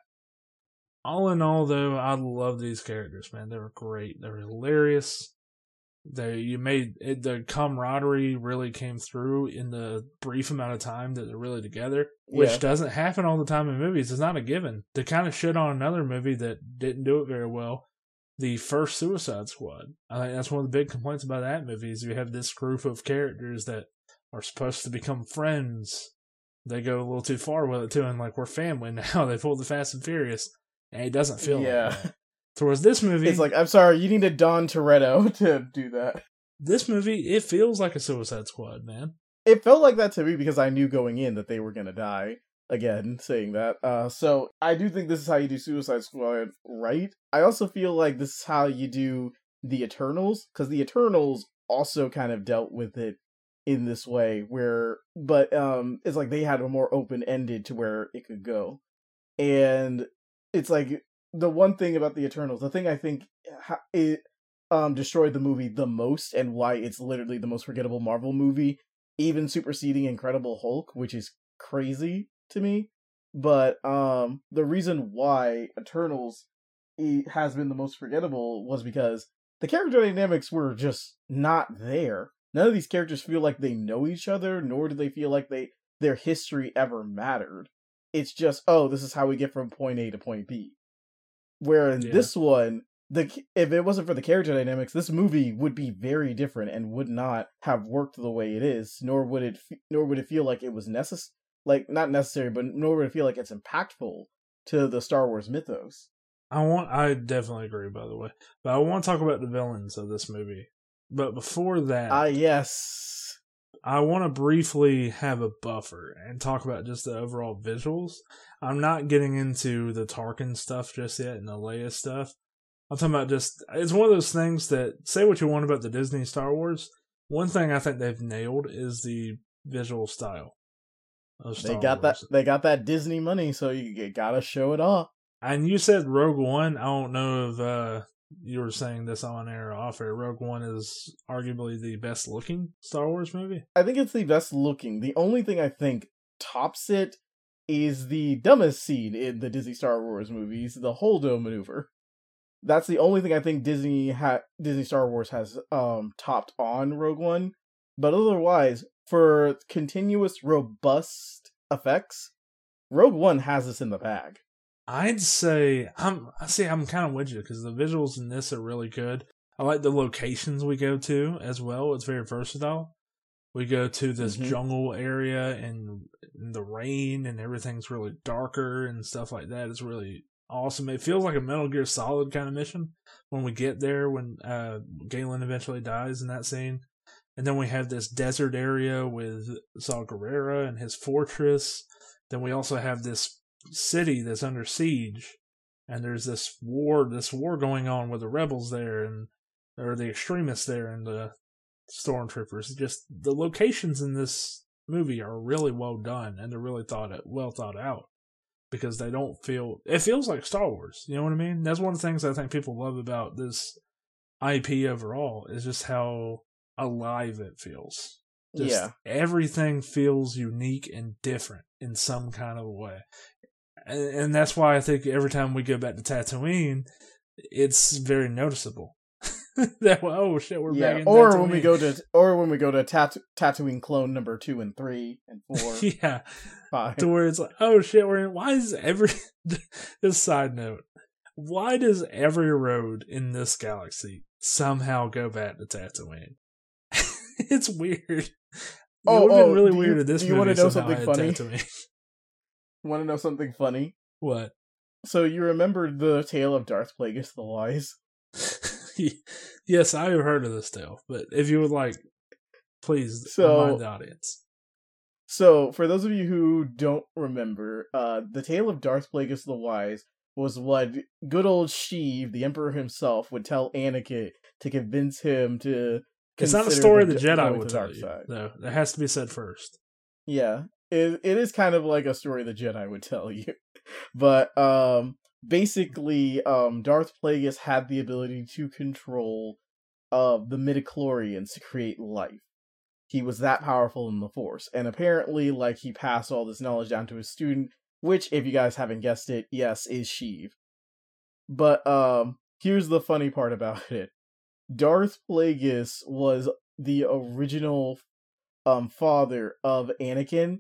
All in all, though, I love these characters, man. They were great. They were hilarious. They you made it, the camaraderie really came through in the brief amount of time that they're really together, which Yeah. doesn't happen all the time in movies. It's not a given. To kind of shit on another movie that didn't do it very well, the first Suicide Squad. I think that's one of the big complaints about that movie is you have this group of characters that are supposed to become friends. They go a little too far with it too, and like we're family now. They pull the Fast and Furious, and it doesn't feel Yeah. like that. Towards this movie, It's like, I'm sorry, you need a Don Toretto to do that. This movie, it feels like a Suicide Squad, man. It felt like that to me because I knew going in that they were going to die. Again, saying that. Uh, so, I do think this is how you do Suicide Squad right. I also feel like this is how you do the Eternals, because the Eternals also kind of dealt with it in this way, where, but um, it's like they had a more open-ended to where it could go. And it's like, the one thing about the Eternals, the thing I think ha- it um destroyed the movie the most, and why it's literally the most forgettable Marvel movie, even superseding Incredible Hulk, which is crazy to me. But um the reason why Eternals it has been the most forgettable was because the character dynamics were just not there. None of these characters feel like they know each other, nor do they feel like they their history ever mattered. It's just, oh, this is how we get from point A to point B. Where in Yeah. this one, the if it wasn't for the character dynamics, this movie would be very different and would not have worked the way it is. Nor would it, nor would it feel like it was necessary, like not necessary, but nor would it feel like it's impactful to the Star Wars mythos. I want, I definitely agree, by the way. But I want to talk about the villains of this movie. But before that, Ah, uh, yes. I want to briefly have a buffer and talk about just the overall visuals. I'm not getting into the Tarkin stuff just yet and the Leia stuff. I'm talking about just, it's one of those things that, say what you want about the Disney Star Wars, one thing I think they've nailed is the visual style of Star They got Wars. that. They got that Disney money, so you, you gotta show it off. And you said Rogue One. I don't know if uh, you were saying this on air or off air. Rogue One is arguably the best looking Star Wars movie. I think it's the best looking. The only thing I think tops it is the dumbest scene in the Disney Star Wars movies, the Holdo maneuver. That's the only thing I think Disney ha- Disney Star Wars has um topped on Rogue One. But otherwise, for continuous, robust effects, Rogue One has this in the bag. I'd say I'm. I see. I'm kind of with you because the visuals in this are really good. I like the locations we go to as well. It's very versatile. We go to this Mhm. jungle area and in the rain, and everything's really darker and stuff like that. It's really awesome. It feels like a Metal Gear Solid kind of mission when we get there. When uh, Galen eventually dies in that scene, and then we have this desert area with Saw Gerrera and his fortress. Then we also have this city that's under siege, and there's this war this war going on with the rebels there and or the extremists there and the stormtroopers. Just the locations in this movie are really well done, and they're really thought out, well thought out, because they don't feel it feels like Star Wars. You know what I mean? That's one of the things I think people love about this I P overall is just how alive it feels. Just Yeah. everything feels unique and different in some kind of a way. And, and that's why I think every time we go back to Tatooine, it's very noticeable. that oh shit, we're Yeah, back in or Tatooine. when we go to, or when we go to Tat- Tatooine clone number two and three and four, yeah, five. to where it's like, oh shit, we're in. Why is every this side note? Why does every road in this galaxy somehow go back to Tatooine? It's weird. It Oh, would have oh, been really do you- weird if this do you movie wanna know somehow something had funny? Tatooine. Want to know something funny? What? So you remember the tale of Darth Plagueis the Wise? Yes, I have heard of this tale, but if you would like, please So, remind the audience. So, for those of you who don't remember, uh, the tale of Darth Plagueis the Wise was what good old Sheev, the Emperor himself, would tell Anakin to convince him to. It's not a story the, the Jedi would tell you, though. That has to be said first. Yeah, it it is kind of like a story the Jedi would tell you, but um, basically, um, Darth Plagueis had the ability to control uh the midichlorians to create life. He was that powerful in the Force, and apparently, like, he passed all this knowledge down to his student, which, if you guys haven't guessed it, yes, is Sheev. But, um, here's the funny part about it. Darth Plagueis was the original, um, father of Anakin.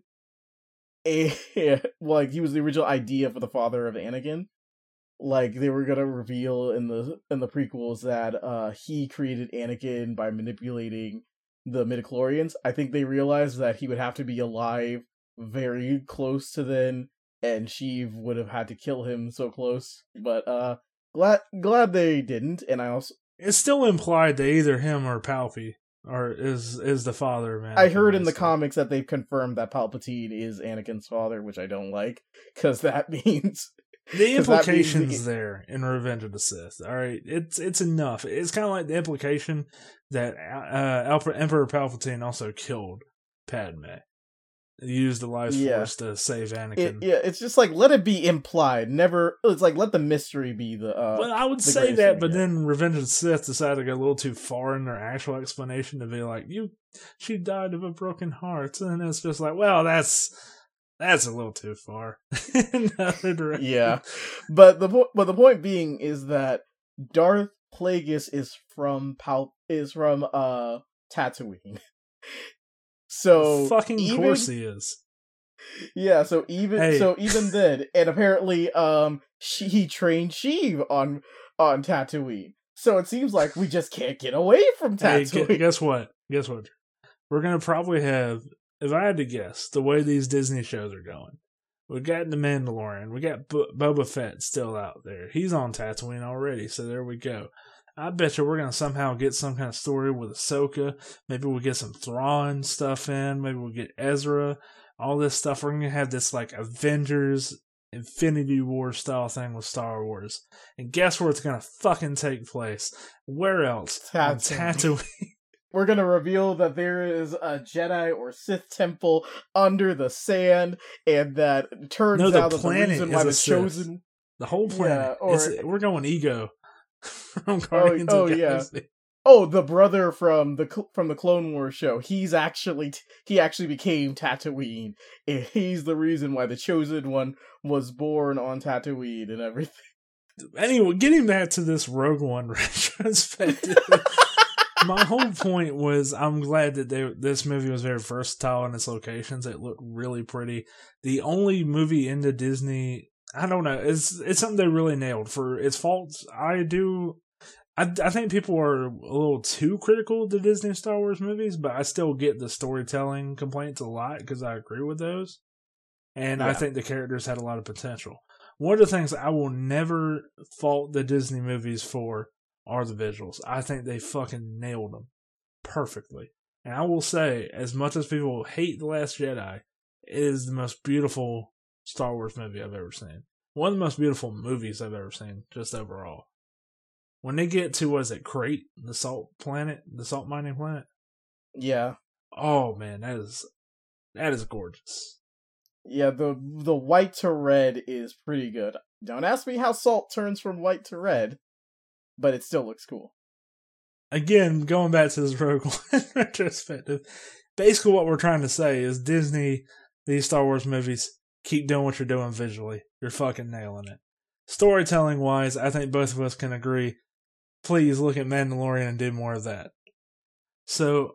And, like, he was the original idea for the father of Anakin. Like, they were gonna reveal in the in the prequels that, uh, he created Anakin by manipulating the midichlorians. I think they realized that he would have to be alive very close to then, and Sheev would have had to kill him so close. But uh, glad glad they didn't. And I also it's still implied that either him or Palpy or is is the father of Anakin. I heard in the comics that they've confirmed that Palpatine is Anakin's father, which I don't like, because that means. The implications there in Revenge of the Sith, all right, it's it's enough. It's kind of like the implication that uh, Emperor Palpatine also killed Padme. He used the life yeah. force to save Anakin. It, yeah, it's just like let it be implied. Never. It's like let the mystery be the. Uh, well, I would say that, but then Revenge of the Sith decided to go a little too far in their actual explanation to be like, "You, she died of a broken heart," and it's just like, well, that's. That's a little too far. Another direction. Yeah, but the po- but the point being is that Darth Plagueis is from Pal is from uh Tatooine. So fucking even, course he is. Yeah, so even hey. so even then, and apparently um she he trained Sheev on on Tatooine. So it seems like we just can't get away from Tatooine. Hey, guess what? Guess what? We're gonna probably have. If I had to guess, the way these Disney shows are going, we got The Mandalorian, we got B- Boba Fett still out there. He's on Tatooine already, so there we go. I bet you we're going to somehow get some kind of story with Ahsoka. Maybe we'll get some Thrawn stuff in. Maybe we'll get Ezra. All this stuff. We're going to have this, like, Avengers Infinity War style thing with Star Wars. And guess where it's going to fucking take place? Where else? Tatooine. On Tatooine. We're gonna reveal that there is a Jedi or Sith temple under the sand, and that it turns no, the out that the reason why the Chosen, Sith. The whole planet. Yeah, or... we're going ego from Guardians oh, of oh, Galaxy. Yeah. Oh, the brother from the from the Clone Wars show. He's actually he actually became Tatooine. And he's the reason why the Chosen One was born on Tatooine and everything. Anyway, getting back to this Rogue One retrospective. My whole point was I'm glad that they, this movie was very versatile in its locations. It looked really pretty. The only movie in the Disney, I don't know, it's it's something they really nailed. For its faults, I do, I, I think people are a little too critical of the Disney Star Wars movies, but I still get the storytelling complaints a lot because I agree with those. And yeah. I think the characters had a lot of potential. One of the things I will never fault the Disney movies for are the visuals. I think they fucking nailed them perfectly. And I will say, as much as people hate The Last Jedi, it is the most beautiful Star Wars movie I've ever seen. One of the most beautiful movies I've ever seen, just overall. When they get to, what is it, Crate, the salt planet, the salt mining planet? Yeah. Oh man, that is that is gorgeous. Yeah, the the white to red is pretty good. Don't ask me how salt turns from white to red. But it still looks cool. Again, going back to this Rogue One retrospective, basically what we're trying to say is Disney, these Star Wars movies, keep doing what you're doing visually. You're fucking nailing it. Storytelling wise, I think both of us can agree. Please look at Mandalorian and do more of that. So,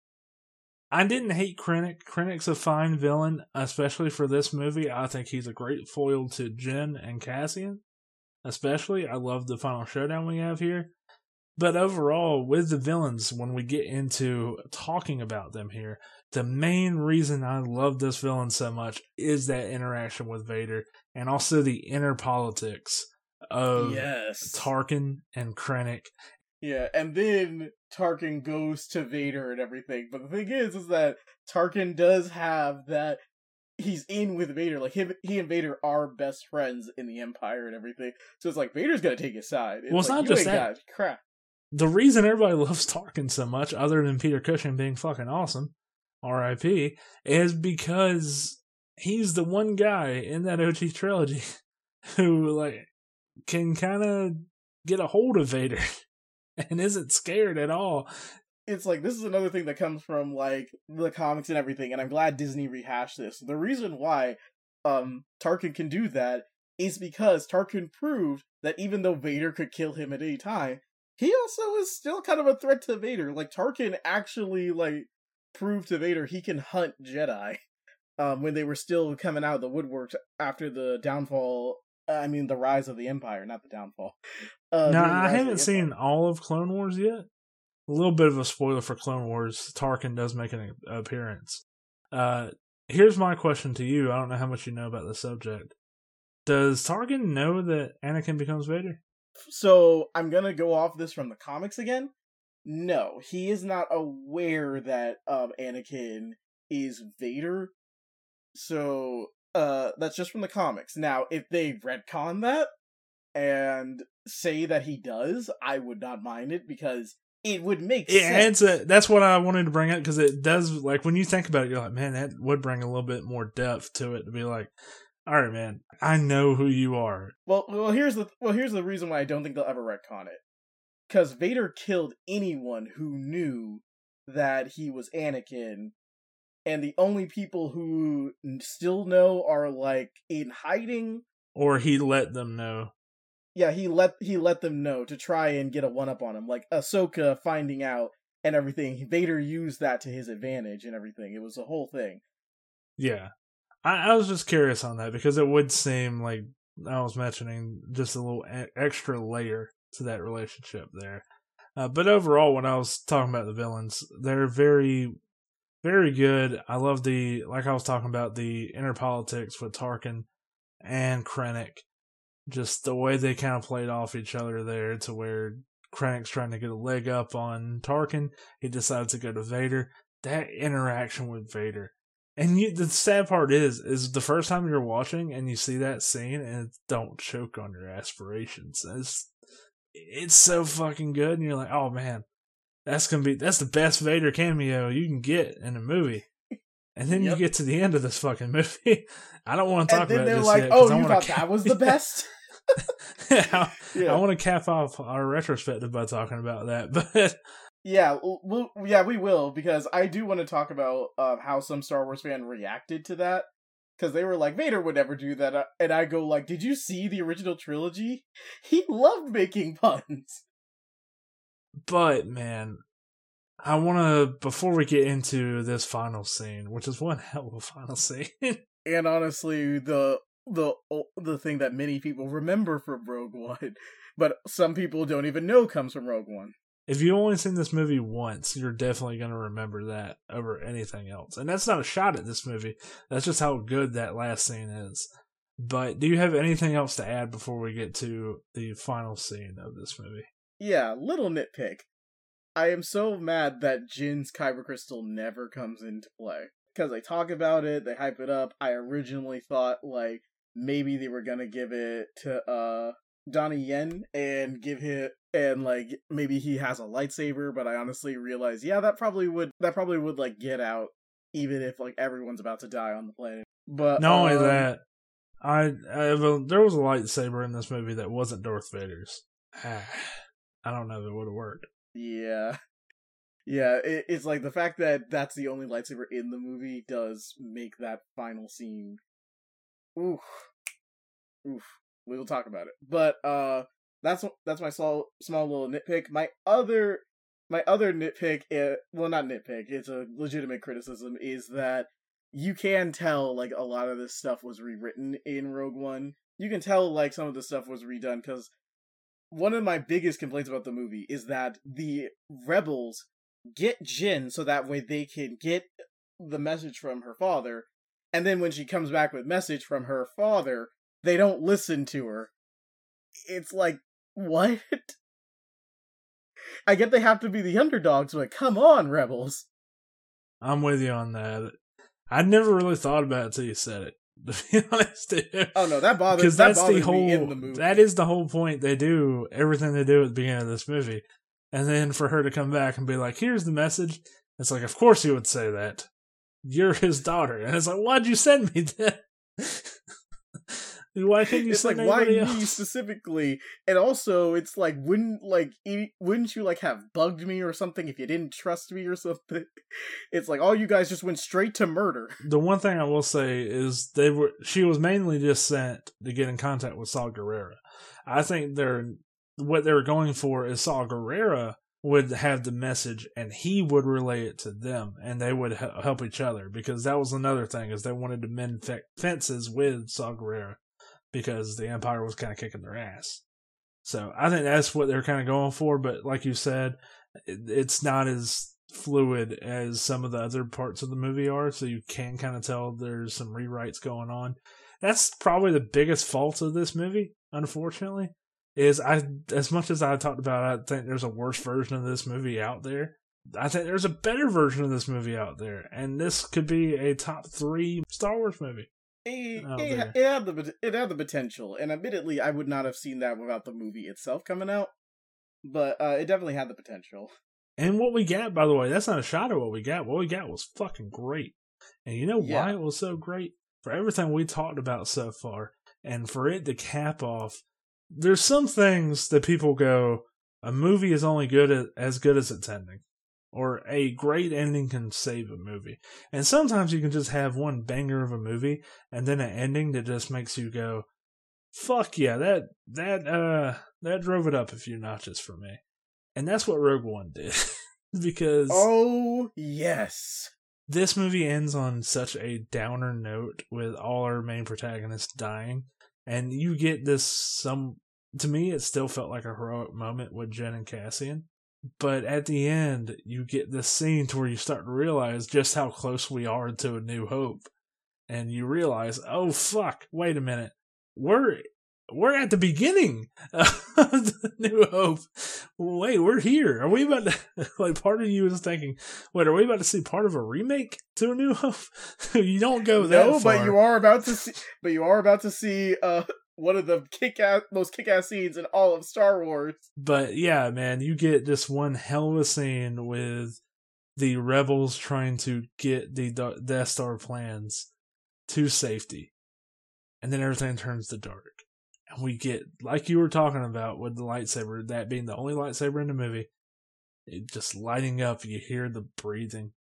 I didn't hate Krennic. Krennic's a fine villain, especially for this movie. I think he's a great foil to Jyn and Cassian. Especially, I love the final showdown we have here. But overall, with the villains, when we get into talking about them here, the main reason I love this villain so much is that interaction with Vader and also the inner politics of Yes. Tarkin and Krennic. Yeah, and then Tarkin goes to Vader and everything. But the thing is, is that Tarkin does have that. He's in with Vader. Like, him, he and Vader are best friends in the Empire and everything. So it's like, Vader's gonna take his side. It's Well, it's like, not you just ain't that. got crap. The reason everybody loves Tarkin so much, other than Peter Cushing being fucking awesome, R I P, is because he's the one guy in that O G trilogy who, like, can kind of get a hold of Vader and isn't scared at all. It's like, this is another thing that comes from, like, the comics and everything, and I'm glad Disney rehashed this. The reason why um Tarkin can do that is because Tarkin proved that even though Vader could kill him at any time, he also is still kind of a threat to Vader. Like, Tarkin actually, like, proved to Vader he can hunt Jedi um, when they were still coming out of the woodworks after the downfall, I mean, the rise of the Empire, not the downfall. Uh, now, during the I rise of haven't the seen Empire. all of Clone Wars yet. A little bit of a spoiler for Clone Wars. Tarkin does make an appearance. Uh, here's my question to you. I don't know how much you know about the subject. Does Tarkin know that Anakin becomes Vader? So, I'm gonna go off this from the comics again. No, he is not aware that um, Anakin is Vader. So, uh, that's just from the comics. Now, if they retcon that and say that he does, I would not mind it, because it would make It sense. adds a, that's what I wanted to bring up, because it does, like, when you think about it, you're like, man, that would bring a little bit more depth to it to be like, all right, man, I know who you are. Well, well, here's the well, here's the reason why I don't think they'll ever retcon it. Because Vader killed anyone who knew that he was Anakin, and the only people who still know are, like, in hiding. Or he let them know. Yeah, he let he let them know to try and get a one up on him, like Ahsoka finding out and everything. Vader used that to his advantage and everything. It was a whole thing. Yeah. I, I was just curious on that, because it would seem like I was mentioning just a little e- extra layer to that relationship there. Uh, but overall, when I was talking about the villains, they're very, very good. I love the, like I was talking about, the inner politics with Tarkin and Krennic. Just the way they kind of played off each other there, to where Krennic's trying to get a leg up on Tarkin. He decides to go to Vader. That interaction with Vader. And you, the sad part is, is the first time you're watching and you see that scene, and it don't choke on your aspirations. It's, it's so fucking good, and you're like, oh man, that's gonna be, that's the best Vader cameo you can get in a movie. And then Yep. you get to the end of this fucking movie. I don't want to talk And then about they're it just like, yet, "Oh, I you wanna thought ca- that was the best?" I, Yeah. I want to cap off our retrospective by talking about that, but Yeah, we'll, yeah, we will, because I do want to talk about uh, how some Star Wars fan reacted to that, because they were like, Vader would never do that, uh, and I go like, did you see the original trilogy? He loved making puns. but man, I want to, before we get into this final scene, which is one hell of a final scene. And honestly, the the the thing that many people remember from Rogue One, but some people don't even know comes from Rogue One. If you only seen this movie once, you're definitely going to remember that over anything else. And that's not a shot at this movie. That's just how good that last scene is. But do you have anything else to add before we get to the final scene of this movie? Yeah, little nitpick. I am so mad that Jin's Kyber Crystal never comes into play. Because they talk about it, they hype it up. I originally thought, like, maybe they were gonna give it to, uh, Donnie Yen and give him, and, like, maybe he has a lightsaber, but I honestly realized, yeah, that probably would, that probably would, like, get out, even if, like, everyone's about to die on the planet. But, Not only um, that, I, I have a, there was a lightsaber in this movie that wasn't Darth Vader's. I don't know if it would have worked. Yeah. Yeah, it, it's like the fact that that's the only lightsaber in the movie does make that final scene. Oof. Oof. We'll talk about it. But, uh, that's that's my small, small little nitpick. My other, my other nitpick, uh, well, not nitpick, it's a legitimate criticism, is that you can tell, like, a lot of this stuff was rewritten in Rogue One. You can tell, like, some of the stuff was redone, because one of my biggest complaints about the movie is that the rebels get Jin so that way they can get the message from her father, and then when she comes back with message from her father, they don't listen to her. It's like, what? I get they have to be the underdogs, but come on, rebels. I'm with you on that. I never really thought about it until you said it. To be honest, dude. Oh no, that bothers because that's that the whole. Me in the movie. That is the whole point. They do everything they do at the beginning of this movie, and then for her to come back and be like, "Here's the message." It's like, of course you would say that. You're his daughter, and it's like, why'd you send me that? Why couldn't you it's send like why else? me specifically? And also, it's like wouldn't like wouldn't you like have bugged me or something if you didn't trust me or something? It's like all you guys just went straight to murder. The one thing I will say is they were she was mainly just sent to get in contact with Saw Gerrera. I think they're what they were going for is Saw Gerrera would have the message and he would relay it to them and they would help each other, because that was another thing is they wanted to mend fe- fences with Saw Gerrera, because the Empire was kind of kicking their ass. So I think that's what they're kind of going for. But like you said, it's not as fluid as some of the other parts of the movie are. So you can kind of tell there's some rewrites going on. That's probably the biggest fault of this movie, unfortunately, is I, as much as I talked about, I think there's a worse version of this movie out there. I think there's a better version of this movie out there. And this could be a top three Star Wars movie. It, it, it, had the, it had the potential, and admittedly, I would not have seen that without the movie itself coming out, but uh, it definitely had the potential. And what we got, by the way, that's not a shot at what we got. What we got was fucking great. And you know yeah. why it was so great? For everything we talked about so far, and for it to cap off, there's some things that people go, a movie is only good at, as good as its ending. Or a great ending can save a movie. And sometimes you can just have one banger of a movie and then an ending that just makes you go, fuck yeah, that that uh that drove it up a few notches for me. And that's what Rogue One did. Because oh yes. This movie ends on such a downer note with all our main protagonists dying. And you get this some to me it still felt like a heroic moment with Jen and Cassian. But at the end, you get this scene to where you start to realize just how close we are to A New Hope. And you realize, oh fuck, wait a minute. We're we're at the beginning of The New Hope. Wait, we're here. Are we about to, like, part of you is thinking, wait, are we about to see part of a remake to A New Hope? You don't go that no, far. but you are about to see, but you are about to see, uh, one of the kick-ass, most kick-ass scenes in all of Star Wars. But yeah, man, you get this one hell of a scene with the rebels trying to get the Death Star plans to safety. And then everything turns to dark. And we get, like you were talking about with the lightsaber, that being the only lightsaber in the movie, it just lighting up, you hear the breathing.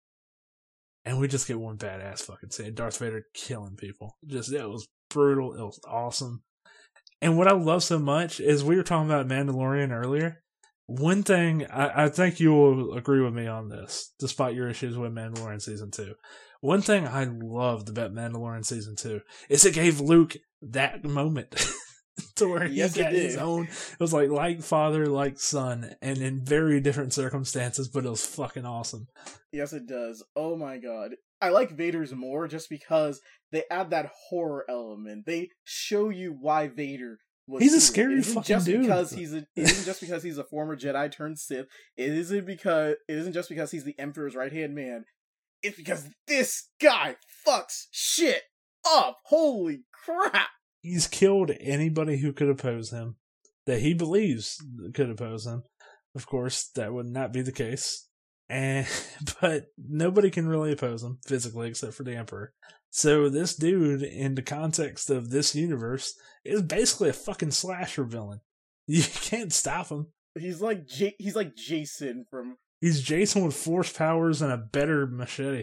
And we just get one badass fucking scene. Darth Vader killing people. Just, it was brutal. It was awesome. And what I love so much is we were talking about Mandalorian earlier. One thing, I, I think you will agree with me on this, despite your issues with Mandalorian Season two. One thing I loved about Mandalorian Season two is it gave Luke that moment to where he yes, got his own. It was like like father, like son, and in very different circumstances, but it was fucking awesome. Yes, it does. Oh my god. I like Vader's more just because they add that horror element. They show you why Vader was He's a evil. scary it isn't fucking just dude. Because he's a, it isn't just because he's a former Jedi turned Sith. It isn't because it isn't just because he's the Emperor's right-hand man. It's because this guy fucks shit up. Holy crap. He's killed anybody who could oppose him, that he believes could oppose him. Of course, that would not be the case. And but nobody can really oppose him physically except for the Emperor. So this dude, in the context of this universe, is basically a fucking slasher villain. You can't stop him. He's like J- he's like Jason from. He's Jason with force powers and a better machete.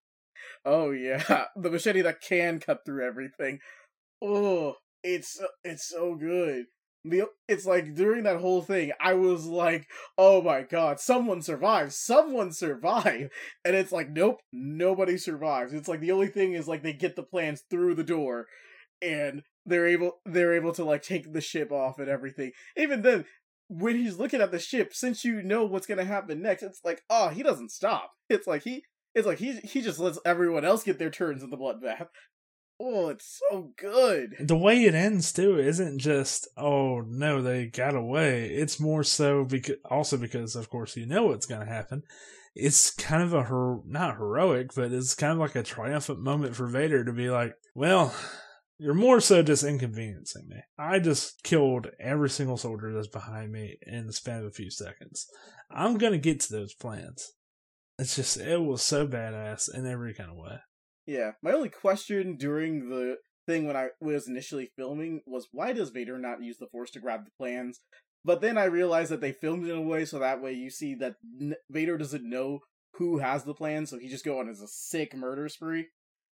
Oh yeah, the machete that can cut through everything. Oh, it's it's so good. The, it's like during that whole thing, I was like, oh my god, someone survives, someone survive. And it's like, nope, nobody survives. It's like the only thing is like they get the plans through the door. And they're able they're able to like take the ship off and everything. Even then, when he's looking at the ship, since you know what's gonna happen next, it's like, oh, he doesn't stop. It's like he it's like he he just lets everyone else get their turns in the bloodbath. Oh, it's so good. The way it ends too isn't just, oh no, they got away. It's more so because also because of course you know what's gonna happen. It's kind of a her- not heroic, but it's kind of like a triumphant moment for Vader to be like, well, you're more so just inconveniencing me. I just killed every single soldier that's behind me in the span of a few seconds. I'm gonna get to those plans. It's just, it was so badass in every kind of way. Yeah, my only question during the thing when I was initially filming was, why does Vader not use the Force to grab the plans? But then I realized that they filmed it in a way so that way you see that N- Vader doesn't know who has the plan, so he just go on as a sick murder spree.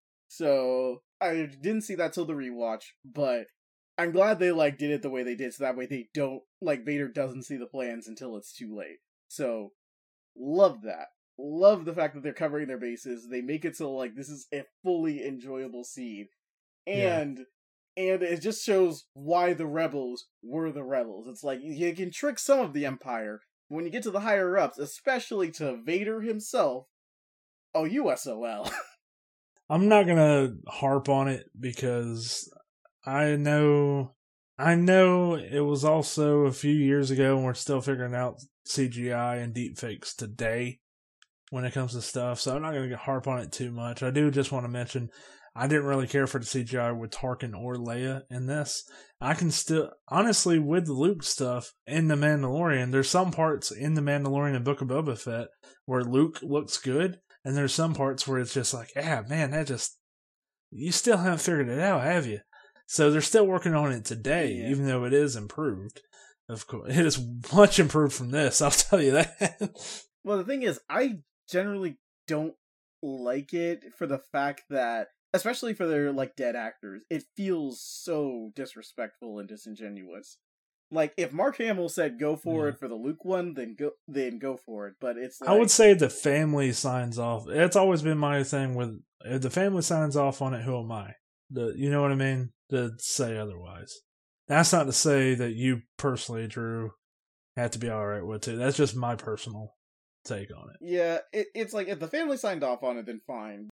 So I didn't see that till the rewatch, but I'm glad they like did it the way they did, so that way they don't like Vader doesn't see the plans until it's too late. So love that. Love the fact that they're covering their bases. They make it so like this is a fully enjoyable scene. And yeah. and it just shows why the rebels were the rebels. It's like you can trick some of the Empire. When you get to the higher ups, especially to Vader himself, oh, you S O L. I'm not gonna harp on it because I know I know it was also a few years ago and we're still figuring out C G I and deepfakes today when it comes to stuff, so I'm not going to harp on it too much. I do just want to mention I didn't really care for the C G I with Tarkin or Leia in this. I can still, honestly, with the Luke stuff in The Mandalorian, there's some parts in The Mandalorian and Book of Boba Fett where Luke looks good, and there's some parts where it's just like, yeah, man, that just, you still haven't figured it out, have you? So they're still working on it today, yeah. Even though it is improved. Of course, it is much improved from this, I'll tell you that. Well, the thing is, I generally don't like it for the fact that, especially for their like dead actors, it feels so disrespectful and disingenuous. Like if Mark Hamill said go for yeah. it for the Luke one, then go then go for it. But it's like, I would say the family signs off. It's always been my thing with if the family signs off on it, who am I? The you know what I mean? To say otherwise. That's not to say that you personally, Drew, have to be alright with it. That's just my personal take on it. Yeah, it, it's like if the family signed off on it, then fine.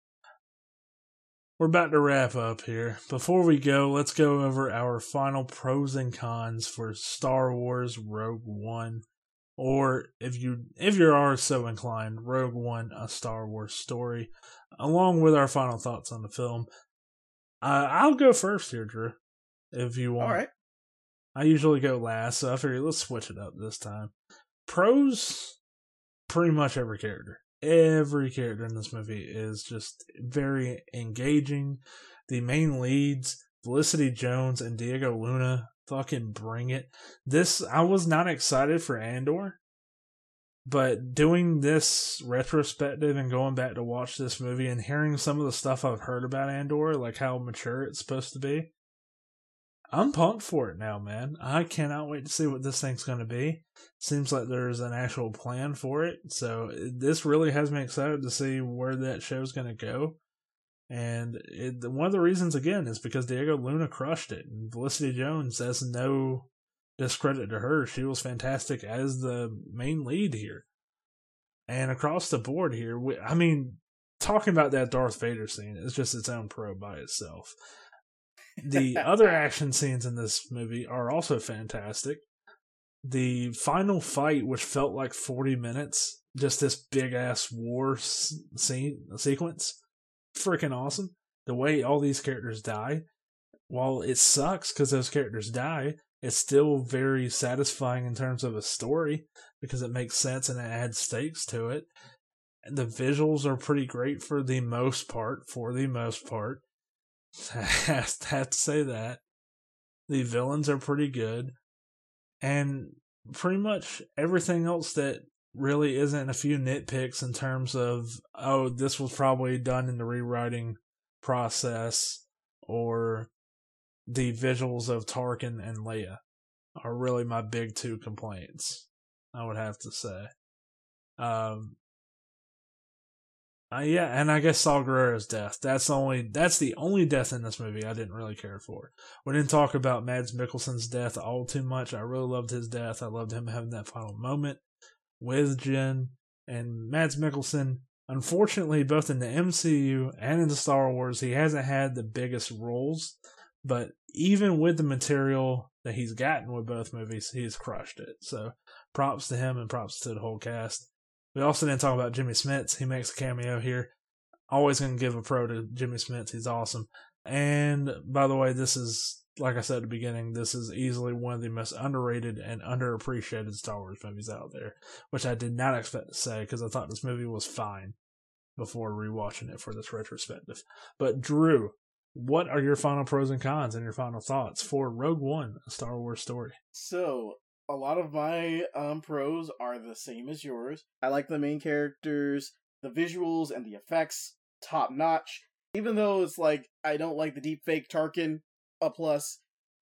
We're about to wrap up here. Before we go, let's go over our final pros and cons for Star Wars Rogue One, or if you if you are so inclined, Rogue One: A Star Wars Story, along with our final thoughts on the film. Uh, I'll go first here, Drew, if you want. All right. I usually go last, so I figured let's switch it up this time. Pros. Pretty much every character. Every character in this movie is just very engaging. The main leads, Felicity Jones and Diego Luna, fucking bring it. This, I was not excited for Andor, but doing this retrospective and going back to watch this movie and hearing some of the stuff I've heard about Andor, like how mature it's supposed to be, I'm pumped for it now, man. I cannot wait to see what this thing's going to be. Seems like there's an actual plan for it. So this really has me excited to see where that show's going to go. And it, one of the reasons, again, is because Diego Luna crushed it. And Felicity Jones, that's no discredit to her. She was fantastic as the main lead here. And across the board here, we, I mean, talking about that Darth Vader scene is just its own pro by itself. The other action scenes in this movie are also fantastic. The final fight, which felt like forty minutes, just this big-ass war scene sequence, freaking awesome. The way all these characters die, while it sucks because those characters die, it's still very satisfying in terms of a story because it makes sense and it adds stakes to it. And the visuals are pretty great for the most part, for the most part. I have to say that. The villains are pretty good. And pretty much everything else that really isn't a few nitpicks in terms of, oh, this was probably done in the rewriting process, or the visuals of Tarkin and Leia are really my big two complaints, I would have to say. Um, Uh, yeah, and I guess Saw Gerrera's death. That's the only that's the only death in this movie I didn't really care for. We didn't talk about Mads Mikkelsen's death all too much. I really loved his death. I loved him having that final moment with Jen and Mads Mikkelsen. Unfortunately, both in the M C U and in the Star Wars, he hasn't had the biggest roles. But even with the material that he's gotten with both movies, he's crushed it. So props to him and props to the whole cast. We also didn't talk about Jimmy Smits. He makes a cameo here. Always going to give a pro to Jimmy Smits. He's awesome. And by the way, this is, like I said at the beginning, this is easily one of the most underrated and underappreciated Star Wars movies out there, which I did not expect to say because I thought this movie was fine before rewatching it for this retrospective. But Drew, what are your final pros and cons and your final thoughts for Rogue One, a Star Wars story? So, a lot of my um, pros are the same as yours. I like the main characters, the visuals, and the effects, top notch. Even though it's like, I don't like the deepfake Tarkin, a plus.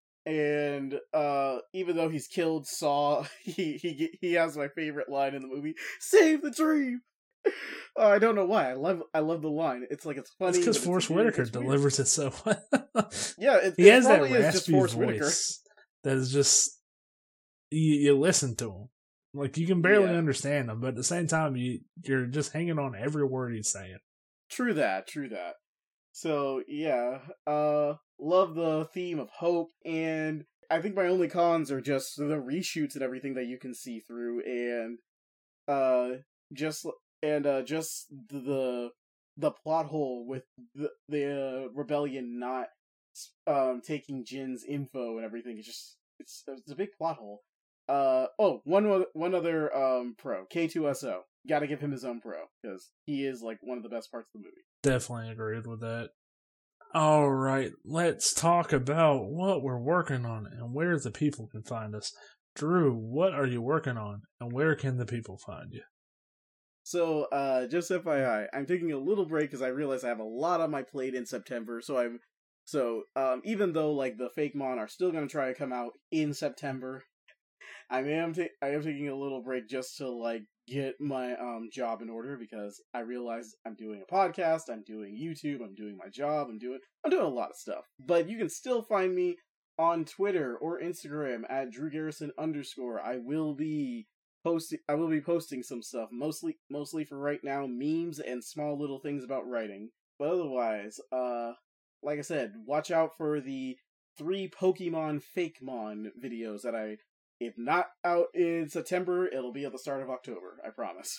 And uh, even though he's killed Saw, he, he, he has my favorite line in the movie, "Save the dream!" Uh, I don't know why. I love I love the line. It's like, it's funny. It's because Forrest Whitaker delivers it so well. Yeah, it, he it has that probably is just raspy Forrest voice Whitaker. that is just, you, you listen to him. Like, you can barely Yeah. understand him, but at the same time, you, you're just hanging on every word he's saying. True that, true that. So, yeah, uh, love the theme of hope, and I think my only cons are just the reshoots and everything that you can see through, and, uh, just, and, uh, just the, the plot hole with the, the uh, rebellion not, um, taking Jin's info and everything. It's just, it's, it's a big plot hole. Uh, oh, one, other- one other, um, pro, K two S O. Gotta give him his own pro, because he is, like, one of the best parts of the movie. Definitely agreed with that. All right, let's talk about what we're working on and where the people can find us. Drew, what are you working on and where can the people find you? So, uh, just F Y I, I'm taking a little break because I realize I have a lot on my plate in September, so I'm, so, um, even though, like, the fake Mon are still gonna try to come out in September, I am, ta- I am taking a little break just to, like, get my, um, job in order, because I realize I'm doing a podcast, I'm doing YouTube, I'm doing my job, I'm doing, I'm doing a lot of stuff. But you can still find me on Twitter or Instagram at Drew Garrison underscore. I will be posting, I will be posting some stuff, mostly, mostly for right now, memes and small little things about writing. But otherwise, uh, like I said, watch out for the three Pokemon Fake Mon videos that I, if not out in September, it'll be at the start of October, I promise.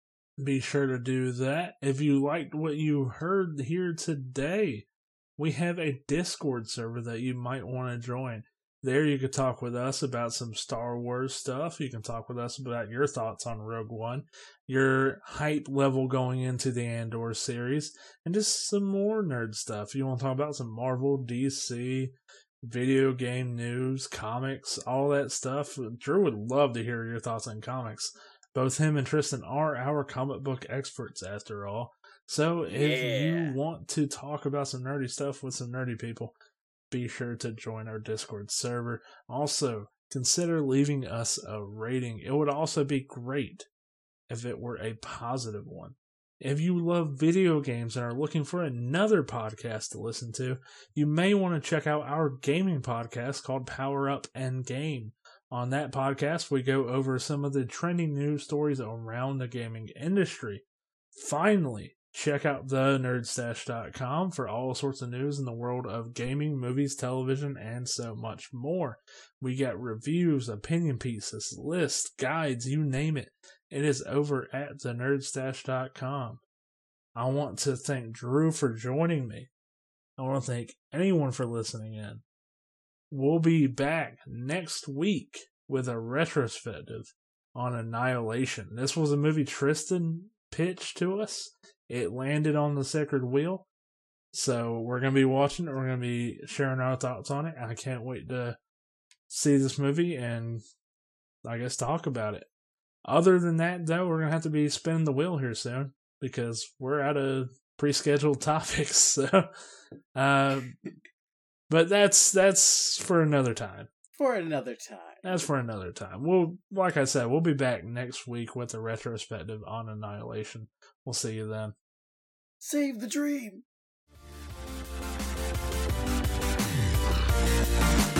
Be sure to do that. If you liked what you heard here today, we have a Discord server that you might want to join. There you can talk with us about some Star Wars stuff. You can talk with us about your thoughts on Rogue One, your hype level going into the Andor series, and just some more nerd stuff. You want to talk about some Marvel, D C, video game news, comics, all that stuff. Drew would love to hear your thoughts on comics. Both him and Tristan are our comic book experts, after all. So if Yeah. you want to talk about some nerdy stuff with some nerdy people, be sure to join our Discord server. Also, consider leaving us a rating. It would also be great if it were a positive one. If you love video games and are looking for another podcast to listen to, you may want to check out our gaming podcast called Power Up and Game. On that podcast, we go over some of the trending news stories around the gaming industry. Finally, check out the nerd stash dot com for all sorts of news in the world of gaming, movies, television, and so much more. We get reviews, opinion pieces, lists, guides, you name it. It is over at the nerd stash dot com. I want to thank Drew for joining me. I want to thank anyone for listening in. We'll be back next week with a retrospective on Annihilation. This was a movie Tristan pitched to us. It landed on the Sacred Wheel. So we're going to be watching it. We're going to be sharing our thoughts on it. I can't wait to see this movie and, I guess, talk about it. Other than that, though, we're going to have to be spinning the wheel here soon because we're out of pre-scheduled topics. So, uh, but that's that's for another time. For another time. That's for another time. We'll, like I said, we'll be back next week with a retrospective on Annihilation. We'll see you then. Save the dream!